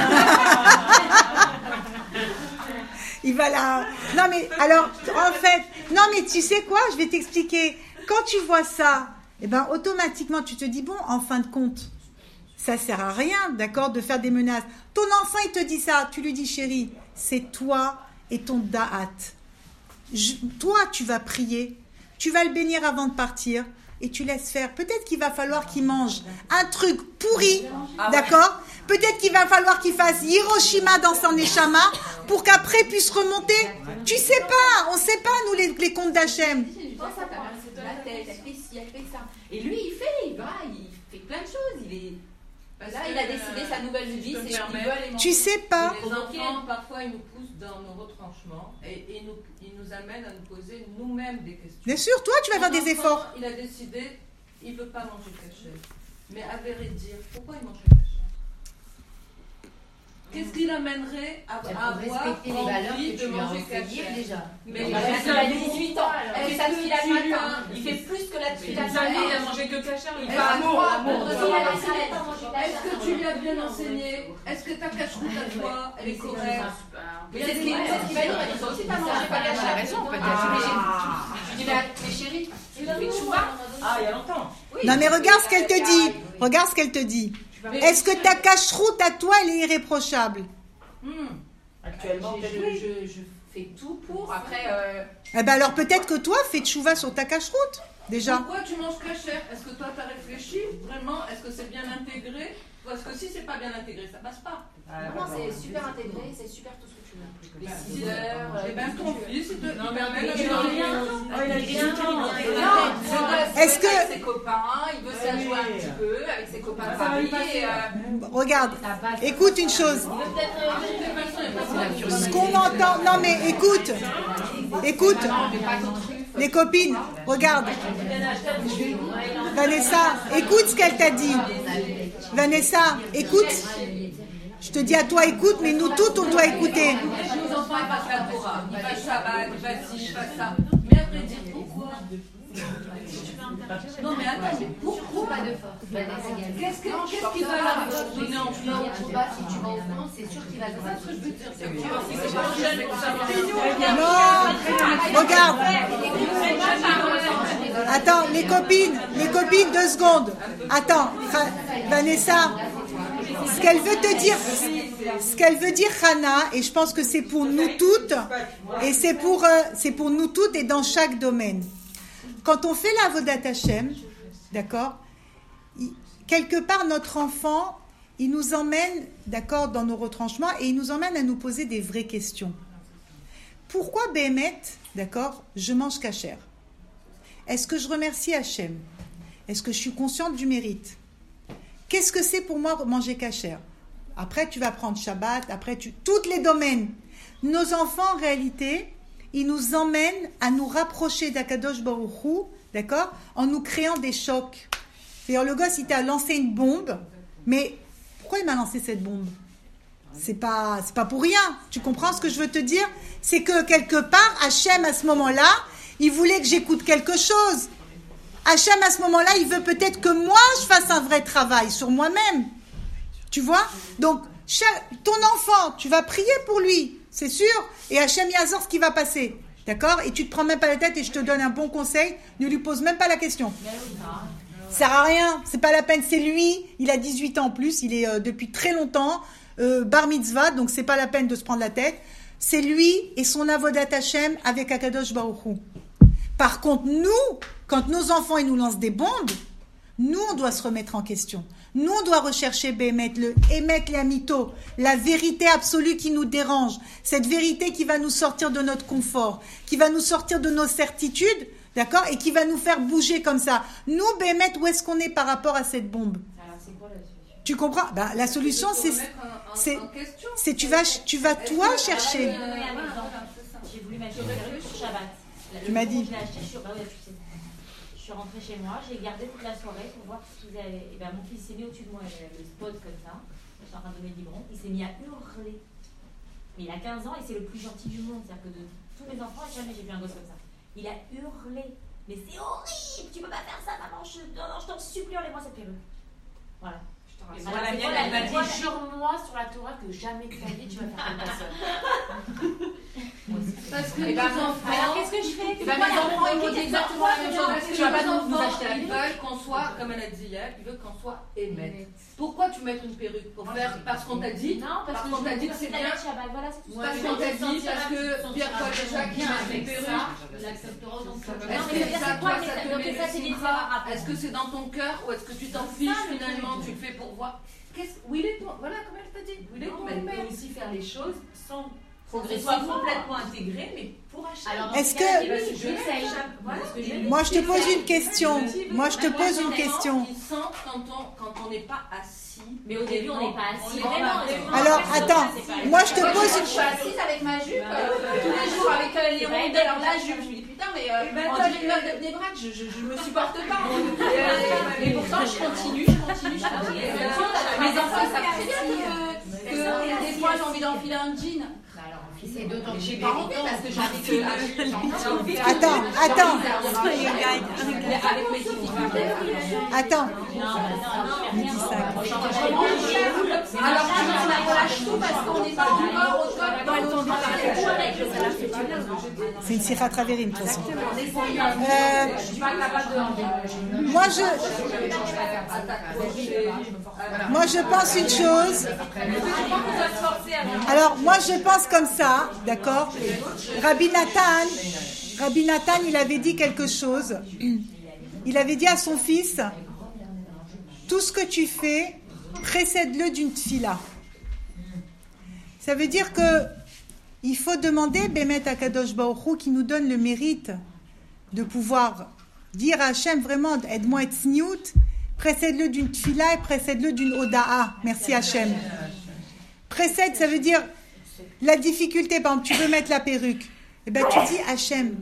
Il va là... Non, mais alors, en fait... Non, mais tu sais quoi? Je vais t'expliquer. Quand tu vois ça, eh ben, automatiquement, tu te dis, bon, en fin de compte, ça sert à rien, d'accord, de faire des menaces. Ton enfant, il te dit ça. Tu lui dis, chérie, c'est toi et ton da'at. Toi, tu vas prier. Tu vas le bénir avant de partir et tu laisses faire. Peut-être qu'il va falloir qu'il mange un truc pourri, d'accord? Peut-être qu'il va falloir qu'il fasse Hiroshima dans son Neshama pour qu'après il puisse remonter. Tu sais pas, on sait pas nous les contes d'Hachem. Et lui, il fait plein de choses. Là, il a décidé sa nouvelle vie, c'est qu'il veut aller manger. Tu sais pas. Les enfants, parfois, ils nous poussent dans nos retranchements et ils nous amènent à nous poser nous-mêmes des questions. Bien sûr, toi, tu vas faire des efforts. Il a décidé, il ne veut pas manger caché. Mais à vrai dire, pourquoi il mange caché? Qu'est-ce qui l'amènerait à avoir respecter les valeurs envie que de tu lui as manger enseignées cachère déjà. Mais il a 18 ans. Elle fait sa tefila le matin. Il fait plus que la tefila le Toute sa vie, il matin. a mangé que cachère. Il fait Amour, amour. Est-ce que tu lui as bien enseigné? Est-ce que ta cache-route à toi, elle est correcte? Mais c'est ce qu'il va dire. Elle dit aussi, t'as mangé pas cachère. Elle a raison, peut-être. Je dis, mais chérie, tu fais chouva? Ah, il y a longtemps. Non, mais regarde ce qu'elle te dit. Regarde ce qu'elle te dit. Est-ce que ta cache-route à toi, elle est irréprochable? Actuellement, peut-être oui. Je fais tout pour. Après, Eh ben alors peut-être que toi, fais tchouva sur ta cache-route, déjà. Pourquoi tu manges cachère? Est-ce que toi, t'as réfléchi? Vraiment, est-ce que c'est bien intégré? Parce que si c'est pas bien intégré, ça passe pas. Non, c'est super intégré, c'est super tout ce que tu veux. les 6 heures. Eh ben ton fils, il te Non, mais permet il a rien. Est-ce que... Avec ses copains, il veut s'ajouer un petit peu avec ses copains de Paris. Regarde, écoute une chose. Ce qu'on entend... Non mais écoute. Les copines, regarde. Vanessa, écoute ce qu'elle t'a dit. Vanessa, écoute. Je te dis à toi, écoute, mais nous toutes, on doit écouter. Les enfants, ils passent la Torah. Ils passent Shabbat, ils passent ci, ils passent ça. Mais après, dire pourquoi? Non, mais attends, mais pourquoi? Pas de force. Qu'est-ce qui va leur donner envie? Non, je sais pas, si tu vas en France, c'est sûr qu'il va le faire. Ce que je veux dire, c'est que Non, regarde. Attends, les copines, 2 secondes. Attends, Vanessa, ce qu'elle veut dire, Hana, et je pense que c'est pour nous toutes, et c'est pour nous toutes et dans chaque domaine. Quand on fait la Avodat Hashem, d'accord, quelque part notre enfant, il nous emmène, d'accord, dans nos retranchements et il nous emmène à nous poser des vraies questions. Pourquoi Béhémet, d'accord, je mange cachère? Est-ce que je remercie Hachem? Est-ce que je suis consciente du mérite? Qu'est-ce que c'est pour moi manger cachère? Après, tu vas prendre Shabbat, tous les domaines. Nos enfants, en réalité, ils nous emmènent à nous rapprocher d'Akadosh Baruch Hu, d'accord, en nous créant des chocs. C'est-à-dire, le gosse, il t'a lancé une bombe, mais pourquoi il m'a lancé cette bombe? C'est pas pour rien. Tu comprends ce que je veux te dire? C'est que quelque part, Hachem, à ce moment-là, il voulait que j'écoute quelque chose. Hachem, à ce moment-là, il veut peut-être que moi, je fasse un vrai travail sur moi-même. Tu vois? Donc, ton enfant, tu vas prier pour lui, c'est sûr. Et Hachem Yazor, ce qui va passer. D'accord? Et tu te prends même pas la tête et je te donne un bon conseil. Ne lui pose même pas la question. Ça sert à rien. C'est pas la peine. C'est lui. Il a 18 ans en plus. Il est depuis très longtemps bar mitzvah. Donc, c'est pas la peine de se prendre la tête. C'est lui et son avodat Hashem avec Akadosh Baruch Hu. Par contre, nous, quand nos enfants ils nous lancent des bombes, nous, on doit se remettre en question. Nous, on doit rechercher Béhémet, le Émet Léamito, la vérité absolue qui nous dérange. Cette vérité qui va nous sortir de notre confort, qui va nous sortir de nos certitudes, d'accord, et qui va nous faire bouger comme ça. Nous, Béhémet, où est-ce qu'on est par rapport à cette bombe? Alors, c'est quoi la solution? Tu comprends? Ben, la solution, c'est tu vas toi chercher. J'ai voulu m'acheter une perruque sur Shabbat. Tu m'as dit. Je l'ai acheté sur... Je suis rentrée chez moi, j'ai gardé toute la soirée pour voir ce qu'ils avaient. Et ben mon fils s'est mis au-dessus de moi, le spot comme ça. Je suis en train de donner le biberon. Il s'est mis à hurler. Mais il a 15 ans et c'est le plus gentil du monde. C'est-à-dire que de tous mes enfants, jamais j'ai vu un gosse comme ça. Il a hurlé. Mais c'est horrible, tu peux pas faire ça, maman. Non, je t'en supplie, enlève-moi cette perruque. Voilà. Et moi, la mienne, elle m'a dit, jure-moi sur la Torah que jamais de ta vie tu vas faire comme personne. Parce que les enfants. Alors qu'est-ce que je fais? Mes enfants, ils disent exactement la même chose. Parce que Tu vas pas les nous enfants, acheter la ils veulent qu'on soit, comme elle a dit hier, ils veulent qu'on soit Émet. Pourquoi tu mets une perruque? Pour faire parce qu'on t'a dit? Non, parce qu'on t'a dit que c'est bien. Voilà, c'est tout. Parce qu'on t'a dit, parce que Pierre-Paul et Jacques, ils mettent une perruque. Est-ce que ça, toi, ça te met le simcha? Est-ce que c'est dans ton cœur ou est-ce que tu t'en fiches finalement? Tu le fais pour voir. Où il est ton... Voilà, comme elle t'a dit. Où il est ton Elle père? peut aussi faire les choses sans que ce Progressivement. soit complètement intégré, mais pour acheter. Est-ce que... Moi, je te pose une question. Moi, je te pose une question. Ils sentent quand on n'est pas assis. Mais au début, on n'est pas assis. Alors, attends. Moi, je te pose Je suis assise avec ma jupe tous les jours avec les rondelles. Alors la jupe, je me dis putain, mais on dirait une meuf de Bnei-Brak, je me supporte pas. Mais pourtant, je continue. Mes enfants savent très bien que des fois j'ai envie d'enfiler un jean. C'est d'autant que j'ai pas envie parce que j'ai envie que. Attends. Avec mes filles. Attends. Alors on relâche tout parce qu'on n'est pas encore au top dans le C'est une sira travérim, de toute façon. Moi, je pense une chose. Alors, moi, je pense comme ça, d'accord? Rabbi Nathan, il avait dit quelque chose. Il avait dit à son fils, tout ce que tu fais, précède-le d'une tfila. Ça veut dire que il faut demander Bémet à Kadosh Baruch Hu qui nous donne le mérite de pouvoir dire à Hachem vraiment aide-moi à être sniout, précède-le d'une tfila et précède-le d'une oda'a. Merci Hachem. Précède, ça veut dire la difficulté. Par exemple, tu veux mettre la perruque. Eh bien, tu dis Hachem,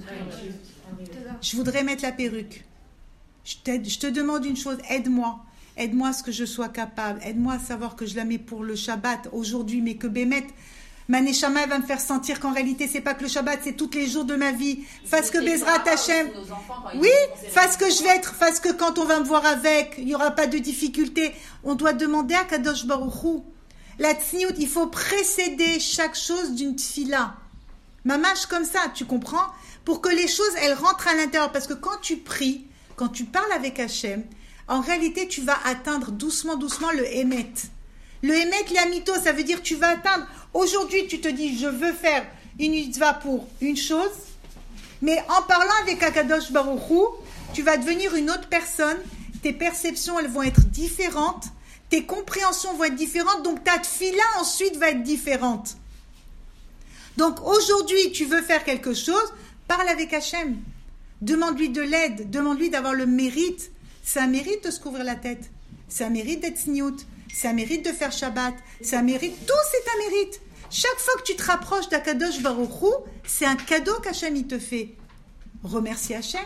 je voudrais mettre la perruque. Je te demande une chose, aide-moi. Aide-moi à ce que je sois capable. Aide-moi à savoir que je la mets pour le Shabbat aujourd'hui, mais que Bémet, ma Neshama va me faire sentir qu'en réalité, c'est pas que le Shabbat, c'est tous les jours de ma vie. Fasse que Bezrat Hachem. Oui, fasse que je vais être, fasse que quand on va me voir avec, il n'y aura pas de difficulté. On doit demander à Kadosh Baruch Hu. La tsniout, il faut précéder chaque chose d'une tfila. Mamash comme ça, tu comprends? Pour que les choses, elles rentrent à l'intérieur. Parce que quand tu pries, quand tu parles avec Hachem, en réalité, tu vas atteindre doucement le Emet. Le Emet, l'amito, ça veut dire que tu vas atteindre. Aujourd'hui, tu te dis, je veux faire une mitzvah pour une chose, mais en parlant avec Akadosh Baruch Hu, tu vas devenir une autre personne. Tes perceptions, elles vont être différentes. Tes compréhensions vont être différentes. Donc, ta tfila ensuite va être différente. Donc, aujourd'hui, tu veux faire quelque chose, parle avec Hachem. Demande-lui de l'aide. Demande-lui d'avoir le mérite. C'est un mérite de se couvrir la tête. C'est un mérite d'être sniout. C'est un mérite de faire Shabbat. C'est un mérite. Tout, c'est un mérite. Chaque fois que tu te rapproches d'Akadosh Baruch Hu, c'est un cadeau qu'Hachem il te fait. Remercie Hachem.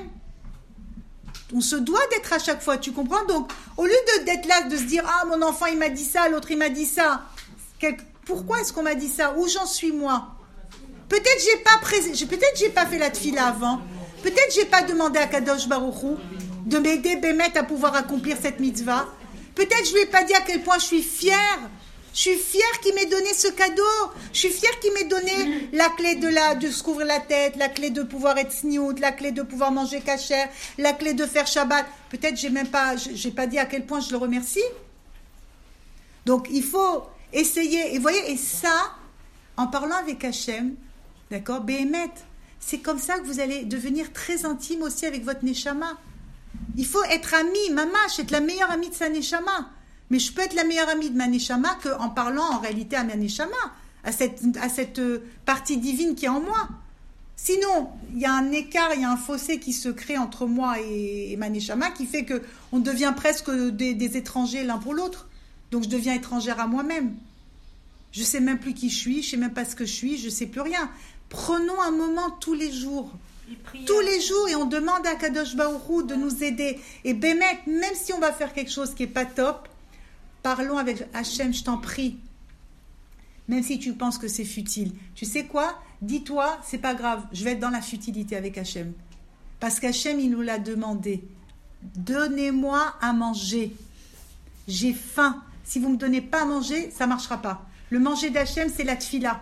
On se doit d'être à chaque fois, tu comprends? Donc, au lieu d'être là, de se dire « Ah, mon enfant, il m'a dit ça, l'autre, il m'a dit ça. » Pourquoi est-ce qu'on m'a dit ça? Où j'en suis, moi? Peut-être j'ai pas fait la tfila avant. Peut-être j'ai pas demandé à Kadosh Baruch Hu de m'aider Bémet à pouvoir accomplir cette mitzvah. Peut-être je lui ai pas dit à quel point je suis fière. Je suis fière qu'il m'ait donné ce cadeau. Je suis fière qu'il m'ait donné la clé de se couvrir la tête, la clé de pouvoir être sniout, la clé de pouvoir manger kasher, la clé de faire Shabbat. Peut-être j'ai pas dit à quel point je le remercie. Donc il faut essayer. Et voyez, et ça, en parlant avec Hachem, d'accord, Béhémet, c'est comme ça que vous allez devenir très intime aussi avec votre Neshama. Il faut être ami, mamash, être la meilleure amie de sa Neshama. Mais je peux être la meilleure amie de ma Neshama qu'en parlant en réalité à ma Neshama, à cette partie divine qui est en moi. Sinon, il y a un écart, il y a un fossé qui se crée entre moi et ma Neshama qui fait qu'on devient presque des étrangers l'un pour l'autre. Donc je deviens étrangère à moi-même. Je ne sais même plus qui je suis, je ne sais même pas ce que je suis, je ne sais plus rien. Prenons un moment tous les jours. Tous les jours, et on demande à Kadosh Baruch Hu de nous aider. Et Bémet, même si on va faire quelque chose qui n'est pas top, parlons avec Hachem, je t'en prie. Même si tu penses que c'est futile. Tu sais quoi? Dis-toi, c'est pas grave, je vais être dans la futilité avec Hachem. Parce qu'Hachem, il nous l'a demandé. Donnez-moi à manger. J'ai faim. Si vous ne me donnez pas à manger, ça ne marchera pas. Le manger d'Hachem, c'est la tfila.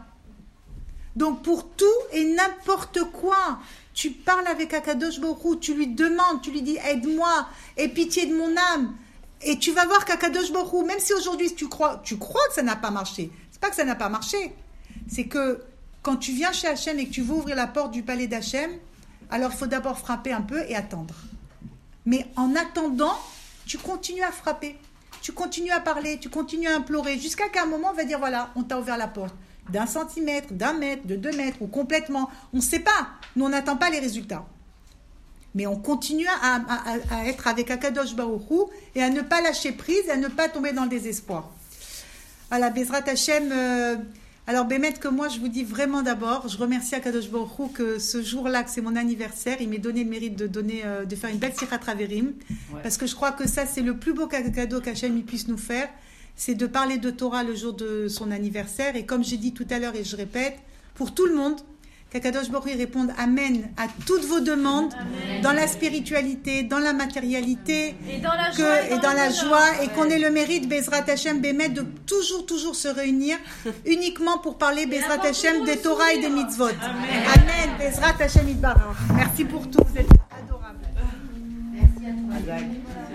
Donc pour tout et n'importe quoi, tu parles avec Akadosh Baruch Hu, tu lui demandes, tu lui dis aide-moi, aie pitié de mon âme. Et tu vas voir qu'Akadosh Baruch Hu, même si aujourd'hui tu crois que ça n'a pas marché, c'est pas que ça n'a pas marché, c'est que quand tu viens chez Hachem et que tu veux ouvrir la porte du palais d'Hachem, alors il faut d'abord frapper un peu et attendre. Mais en attendant, tu continues à frapper, tu continues à parler, tu continues à implorer, jusqu'à qu'à un moment on va dire voilà, on t'a ouvert la porte. D'1 centimètre, d'1 mètre, de 2 mètres ou complètement. On ne sait pas. Nous, on n'attend pas les résultats. Mais on continue à être avec Akadosh Baruch Hu et à ne pas lâcher prise et à ne pas tomber dans le désespoir. Voilà, Bezrat Hachem. Alors, Bémet, que moi, je vous dis vraiment d'abord, je remercie Akadosh Baruch Hu que ce jour-là, que c'est mon anniversaire, il m'ait donné le mérite de faire une belle Sichat Traverim. Ouais. Parce que je crois que ça, c'est le plus beau cadeau qu'Hachem puisse nous faire. c'est de parler de Torah le jour de son anniversaire. Et comme j'ai dit tout à l'heure et je répète, pour tout le monde, qu'Akadosh Baruch Hu réponde Amen à toutes vos demandes, Amen. Dans la spiritualité, dans la matérialité, et dans la joie, et qu'on ait le mérite, Bezrat Hashem, Bémet, de toujours se réunir uniquement pour parler, Bezrat Hashem, des Torah et des mitzvot. Amen, Bezrat Hashem Yitbarach. Merci pour tout, vous êtes adorables. Merci à toi.